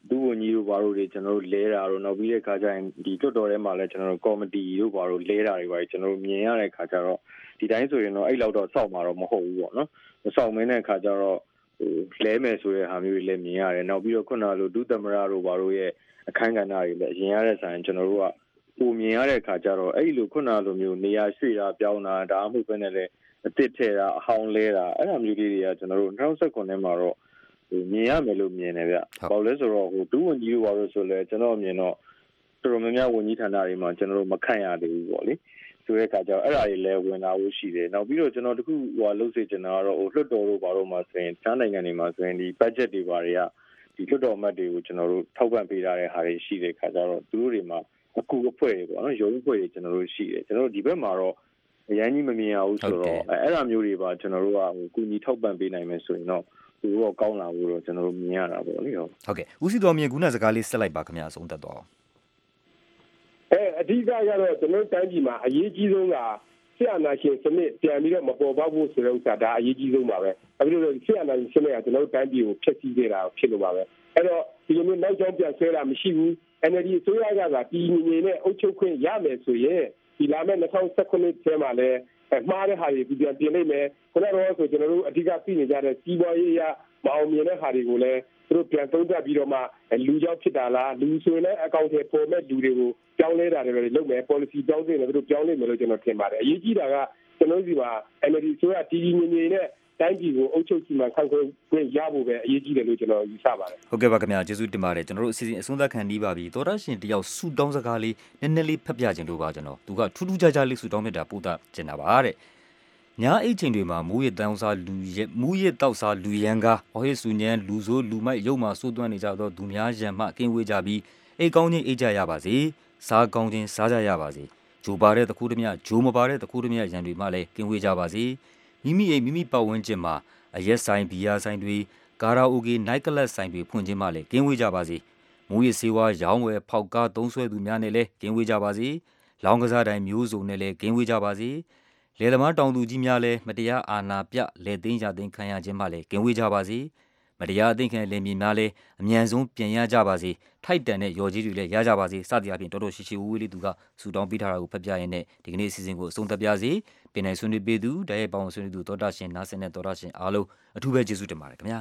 ဒုဝန်ကြီးတို့ဘာလို့တွေကျွန်တော်တို့လဲတာတို့နောက်ပြီးတဲ့ခါကျရင်ဒီတွတ်တော်ထဲမှာလည်းကျွန်တော်တို့ကော်မတီတို့ဘာလို့လဲတာတွေပါကျွန်တော်တို့မြင်ရတဲ့ခါကျတော့ဒီတိုင်းဆိုရင်တော့အဲ့လောက်တော့စောက်မှာတော့မဟုတ်ဘူးပေါ့နော်မစောက်မင်းတဲ့ခါကျတော့လဲမယ်ဆိုတဲ့ဟာမျိုးတွေလည်းမြင်ရတယ်နောက်ပြီးတော့ခုနလိုဒုသမရတို့ဘာလို့ရဲ့အခန်းကဏ္ဍတွေလည်းအရင်ရတဲ့ဆိုင်ကျွန်တော်တို့ကပုံမြင်ရတဲ့ခါကျတော့အဲ့လိုခုနလိုမျိုးနေရာရွှေ့တာပြောင်းတာဒါမှမဟုတ်ဘဲနဲ့လည်းအစ်စ်ထဲတာအဟောင်းလဲတာအဲ့လိုမျိုးတွေကကျွန်တော်တို့2019ထဲမှာတော့မြင်ရမယ်လို့မြင်တယ်ဗျ။ဘာလို့လဲဆိုတော့ဒုဝန်ကြီးတို့ဘာလို့ဆိုလဲကျွန်တော်မြင်တော့တော်တော်များများဝန်ကြီးဌာနတွေမှာကျွန်တော်တို့မခန့်ရသေးဘူးပေါ့လေ။ဆိုတဲ့အခါကျတော့အဲ့ဒါတွေလည်းဝင်လာဖို့ရှိတယ်။နောက်ပြီးတော့ကျွန်တော်တခုလုပ်စေချင်တာကတော့လွှတ်တော်တို့ဘာလို့မှဆိုရင်တန်းနိုင်ငံတွေမှာဆိုရင်ဒီ budget တွေဘာတွေကဒီလွှတ်တော်အမတ်တွေကိုကျွန်တော်တို့ထောက်ပံ့ပေးထားတဲ့ဟာတွေရှိတဲ့အခါကျတော့သူတို့တွေမှာအကူအဖွဲတွေပေါ့နော်ရုံးအဖွဲ့တွေကျွန်တော်တို့ရှိတယ်။ကျွန်တော်တို့ဒီဘက်မှာတော့အရင်ကြီးမမြင်ရဘူးဆိုတော့အဲ့ဒါမျိုးတွေပါကျွန်တော်တို့ကကူညီထောက်ပံ့ပေးနိုင်မယ်ဆိုရင်တော့သူတို့ကောင်းလာဖို့တော့ကျွန်တော်တို့မြင်ရတာပေါ့လေဟုတ်ကဲ့ဦးစီတော်မြင်ခုနစကားလေးဆက်လိုက်ပါခင်ဗျာဆုံးသက်တော့အဓိကကတော့ကျွန်တော်တိုင်းပြည်မှာအရေးကြီးဆုံးကဆရာနာရှင်စနစ်ပြန်ပြီးတော့မပေါ်ပေါက်ဖို့ဆိုတဲ့ဥစ္စာဒါအရေးကြီးဆုံးပါပဲအခုလိုဆရာနာရှင်စနစ်ကကျွန်တော်တိုင်းပြည်ကိုဖျက်ဆီးခဲ့တာဖြစ်လို့ပါပဲအဲ့တော့ဒီလိုမျိုးနောက်ကျောင်းပြန်ဆွဲတာမရှိဘူး NLD အစိုးရကတီးငြိမ်နဲ့အုပ်ချုပ်ခွင့်ရမယ်ဆိုရင်ဒီလာမယ့်2019ထဲမှာလည်းမှားတဲ့ဟာတွေပြန်ပြင်လိုက်မယ်ခုနကတော့ဆိုကျွန်တော်တို့အဓိကသိနေကြတဲ့စီးပွားရေးရမအောင်မြင်တဲ့ဟာတွေကိုလည်းသူတို့ပြန်သုံးသပ်ပြီးတော့မှလူကြောင့်ဖြစ်တာလားလူဆိုရင်လည်းအကောင့်ထဲပေါ်မဲ့လူတွေကိုပြောင်းလဲတာတွေပဲလုပ်မယ် policy ပြောင်းသိတယ်သူတို့ပြောင်းလိမ့်မယ်လို့ကျွန်တော်ထင်ပါတယ်အရေးကြီးတာကကျွန်တော်တို့ဒီမှာ NLD ဆိုရတီးငြိမ်ငြိမ်နဲ့တိုင်းပြည်ကိုအုပ်ချုပ်စီမံခန့်ခွဲခွင့်ရဖို့ပဲအရေးကြီးတယ်လို့ကျွန်တော်ယူဆပါတယ်ဟုတ်ကဲ့ပါခင်ဗျာကျေးဇူးတင်ပါတယ်ကျွန်တော်တို့အစီအစဉ်အဆုံးသတ်ခံနေပါပြီသောတာရှင်တယောက်ဆူတောင်းစကားလေးနည်းနည်းလေးဖတ်ပြခြင်းလို့ပါကျွန်တော်သူကထူးထူးခြားခြားလေးဆူတောင်းမြတ်တာပို့တာကျင်တာပါတဲ့ညာအိတ်ချိန်တွေမှာမူရတောင်စားလူရဲမူရတောက်စားလူရန်ကားဟောဟစ်စုညံလူဆိုးလူမိုက်ရုပ်မှာစိုးသွမ်းနေကြတော့သူများရံမှကင်းဝေးကြပြီးအိတ်ကောင်းချင်းအိတ်ကြရပါစေစားကောင်းချင်းစားကြရပါစေဂျိုပါတဲ့တခုတည်းမြဂျိုမပါတဲ့တခုတည်းမြရန်တွေမှလည်းကင်းဝေးကြပါစေမိမိအိမ်မိမိပတ်ဝန်းကျင်မှာအရက်ဆိုင်ဘီယာဆိုင်တွေကာရာအိုကေနိုက်ကလပ်ဆိုင်တွေဖွင့်ခြင်းမှလည်းကင်းဝေးကြပါစေမူရစေဝါရောင်းဝယ်ဖောက်ကားသုံးဆွဲသူများနဲ့လည်းကင်းဝေးကြပါစေလောင်းကစားတိုင်းမျိုးစုံနဲ့လည်းကင်းဝေးကြပါစေလယ်သမားတောင်သူကြီးများလည်းမတရားအာဏာပြလယ်သိမ်းရသိမ်းခံရခြင်းမှလည်းကင်းဝေးကြပါစေမတရားအသိခံလယ်မြေများလည်းအမြန်ဆုံးပြန်ရကြပါစေထိုက်တန်တဲ့ရော်ကြီးတွေလည်းရကြပါစေစသည်အပြင်တော်တော်ရှိရှိဝေးဝေးလေးသူကဆူတောင်းပေးထားတာကိုဖတ်ပြရင်းနဲ့ဒီကနေ့အစီအစဉ်ကိုအဆုံးသတ်ပြစေပင်နိုင်ဆွေးနွေးပေးသူတရဲပေါင်းဆွေးနွေးသူသောတာရှင်နားဆင်တဲ့သောတာရှင်အားလုံးအထူးပဲကျေးဇူးတင်ပါတယ်ခင်ဗျာ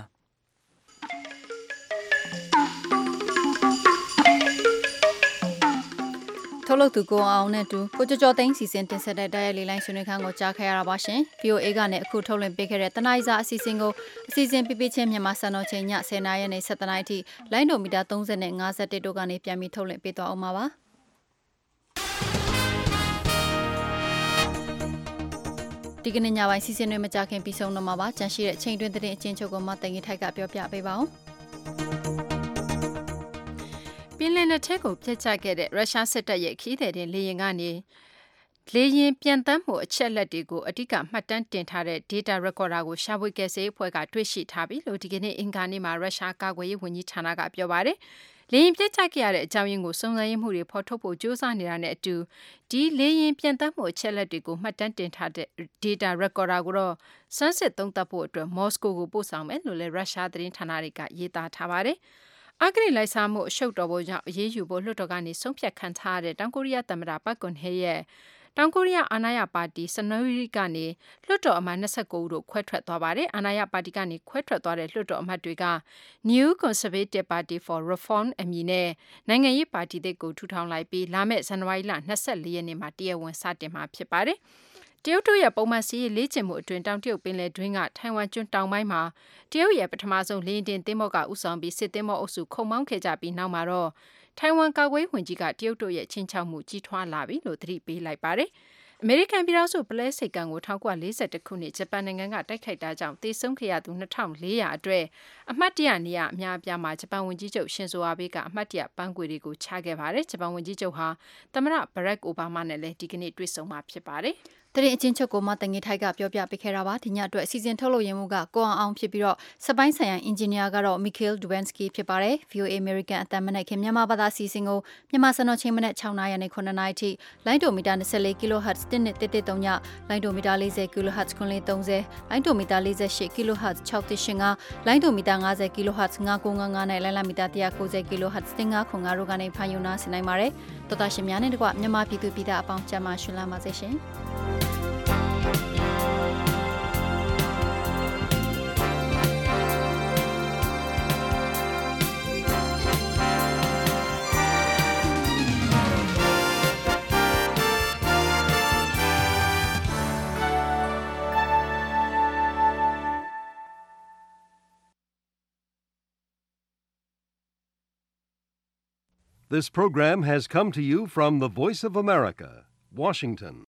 ထုတ်လုပ်သူကိုအောင်နဲ့တူကိုကျော်ကျော်သိန်းစီစဉ်တင်ဆက်တဲ့တိုက်ရိုက်လေးလိုင်းဆွေးနွေးခန်းကိုကြားခဲ့ရတာပါရှင် VOA ကနေအခုထုတ်လွှင့်ပေးခဲ့တဲ့တနိုင်းစာအစီအစဉ်ကိုအစီအစဉ်ပြပြချင်းမြန်မာစံတော်ချိန်ည10:00နာရီနဲ့17:00နာရီအထိလိုင်းဒိုမီတာ30နဲ့51တို့ကနေပြန်ပြီးထုတ်လွှင့်ပေးသွားအောင်ပါဒီကနေ့ညပိုင်းစီစဉ်တွေမကြခင်ပြီးဆုံးတော့မှာပါကြန့်ရှိတဲ့ချိန်တွင်းသတင်းအချင်းချုပ်ကိုမတင်ကြီးထိုက်ကပြောပြပေးပါအောင်ပင်လယ်နက်ထဲကိုပြစ်ချခဲ့တဲ့ရုရှားစစ်တပ်ရဲ့ခီးသည်တင်လေယာဉ်ကနေလေယာဉ်ပြန်တမ်းမှုအချက်လက်တွေကိုအဓိကမှတ်တမ်းတင်ထားတဲ့ data recorder ကိုရှာဖွေကယ်ဆယ်ရေးအဖွဲ့ကတွေ့ရှိထားပြီလို့ဒီကနေ့အင်္ဂါနေ့မှာရုရှားကာကွယ်ရေးဝန်ကြီးဌာနကပြောပါတယ်။လေယာဉ်ပြစ်ချခဲ့ရတဲ့အကြောင်းရင်းကိုစုံစမ်းရေးမှုတွေဖော်ထုတ်ဖို့ကြိုးစားနေတာနဲ့အတူဒီလေယာဉ်ပြန်တမ်းမှုအချက်လက်တွေကိုမှတ်တမ်းတင်ထားတဲ့ data recorder ကိုတော့စမ်းစစ်သုံးသပ်ဖို့အတွက်မော်စကိုကိုပို့ဆောင်မယ်လို့လည်းရုရှားသတင်းဌာနတွေကရေးသားထားပါတယ်။အဂရိလိုက်စားမှုအရှုပ်တော်ပုံကြောင့်အရေးယူဖို့လွှတ်တော်ကနေဆုံးဖြတ်ခံထားရတဲ့တောင်ကိုရီးယားသမ္မတပတ်ကွန်ဟေရဲ့တောင်ကိုရီးယားအာဏာရပါတီစနိုရီကနေလွှတ်တော်အမတ်29ဦးတို့ခွဲထွက်သွားပါတယ်။အာဏာရပါတီကနေခွဲထွက်သွားတဲ့လွှတ်တော်အမတ်တွေက New Conservative Party for Reform အမည်နဲ့နိုင်ငံရေးပါတီတွေကိုထူထောင်လိုက်ပြီးလာမယ့်ဇန်နဝါရီလ24ရက်နေ့မှာတရားဝင်စတင်မှာဖြစ်ပါတယ်။တရုတ်တို့ရဲ့ပုံမှန်စီးရေးလေ့ကျင့်မှုအတွင်းတောင်တရုတ်ပင်လယ်တွင်းကထိုင်ဝမ်ကျွန်းတောင်ပိုင်းမှာတရုတ်ရဲ့ပထမဆုံးလေယာဉ်တင်သင်္ဘောကဥဆောင်ပြီးစစ်သင်္ဘောအုပ်စုခုံမောင်းခဲ့ကြပြီးနောက်မှာတော့ထိုင်ဝမ်ကာကွယ်ဝင်ကြီးကတရုတ်တို့ရဲ့ချင်းချောက်မှုကြီးထွားလာပြီလို့သတိပေးလိုက်ပါတယ်။အမေရိကန်ပြည်ထောင်စုပလဲစိတ်ကံကို1941ခုနှစ်ဂျပန်နိုင်ငံကတိုက်ခိုက်တာကြောင့်တေဆုံးခဲ့ရသူ2400အတွက်အမှတ်တရနေရအများအပြားမှာဂျပန်ဝန်ကြီးချုပ်ရှင်ဇိုအာဘေးကအမှတ်တရပန်းခွေတွေကိုချခဲ့ပါတယ်။ဂျပန်ဝန်ကြီးချုပ်ဟာသမ္မတဘရက်အိုဘားမားနဲ့လည်းဒီကနေ့တွေ့ဆုံမှာဖြစ်ပါတယ်။တရင်အချင်းချုပ်ကိုမတငေထိုက်ကပြောပြပေးခဲ့တာပါဒီညအတွက်စီစဉ်ထုတ်လုပ်ရင်းမှုကကိုအောင်ဖြစ်ပြီးတော့စပိုင်းဆိုင်ရာအင်ဂျင်နီယာကတော့ Mikhail Dubinsky ဖြစ်ပါတယ် VOA American အတန်မနဲ့ခင်မြန်မာဘာသာစီစဉ်ကိုမြန်မာစံတော်ချိန်မနဲ့6နာရီနဲ့9နာရီထိလိုင်းဒိုမီတာ24 kHz 1.133ညလိုင်းဒိုမီတာ40 kHz 930လိုင်းဒိုမီတာ48 kHz 6.85လိုင်းဒိုမီတာ50 kHz 9.95နဲ့လိုင်းလာမီတာ190 kHz 1.5တို့ကနေဖန်ယူနာဆင်နိုင်ပါတယ်တော်တာရှင်များနဲ့တကွမြန်မာပြည်သူပြည်သားအပေါင်းကျမ်းမာရှင်လာပါစေရှင် This program has come to you from the Voice of America, Washington.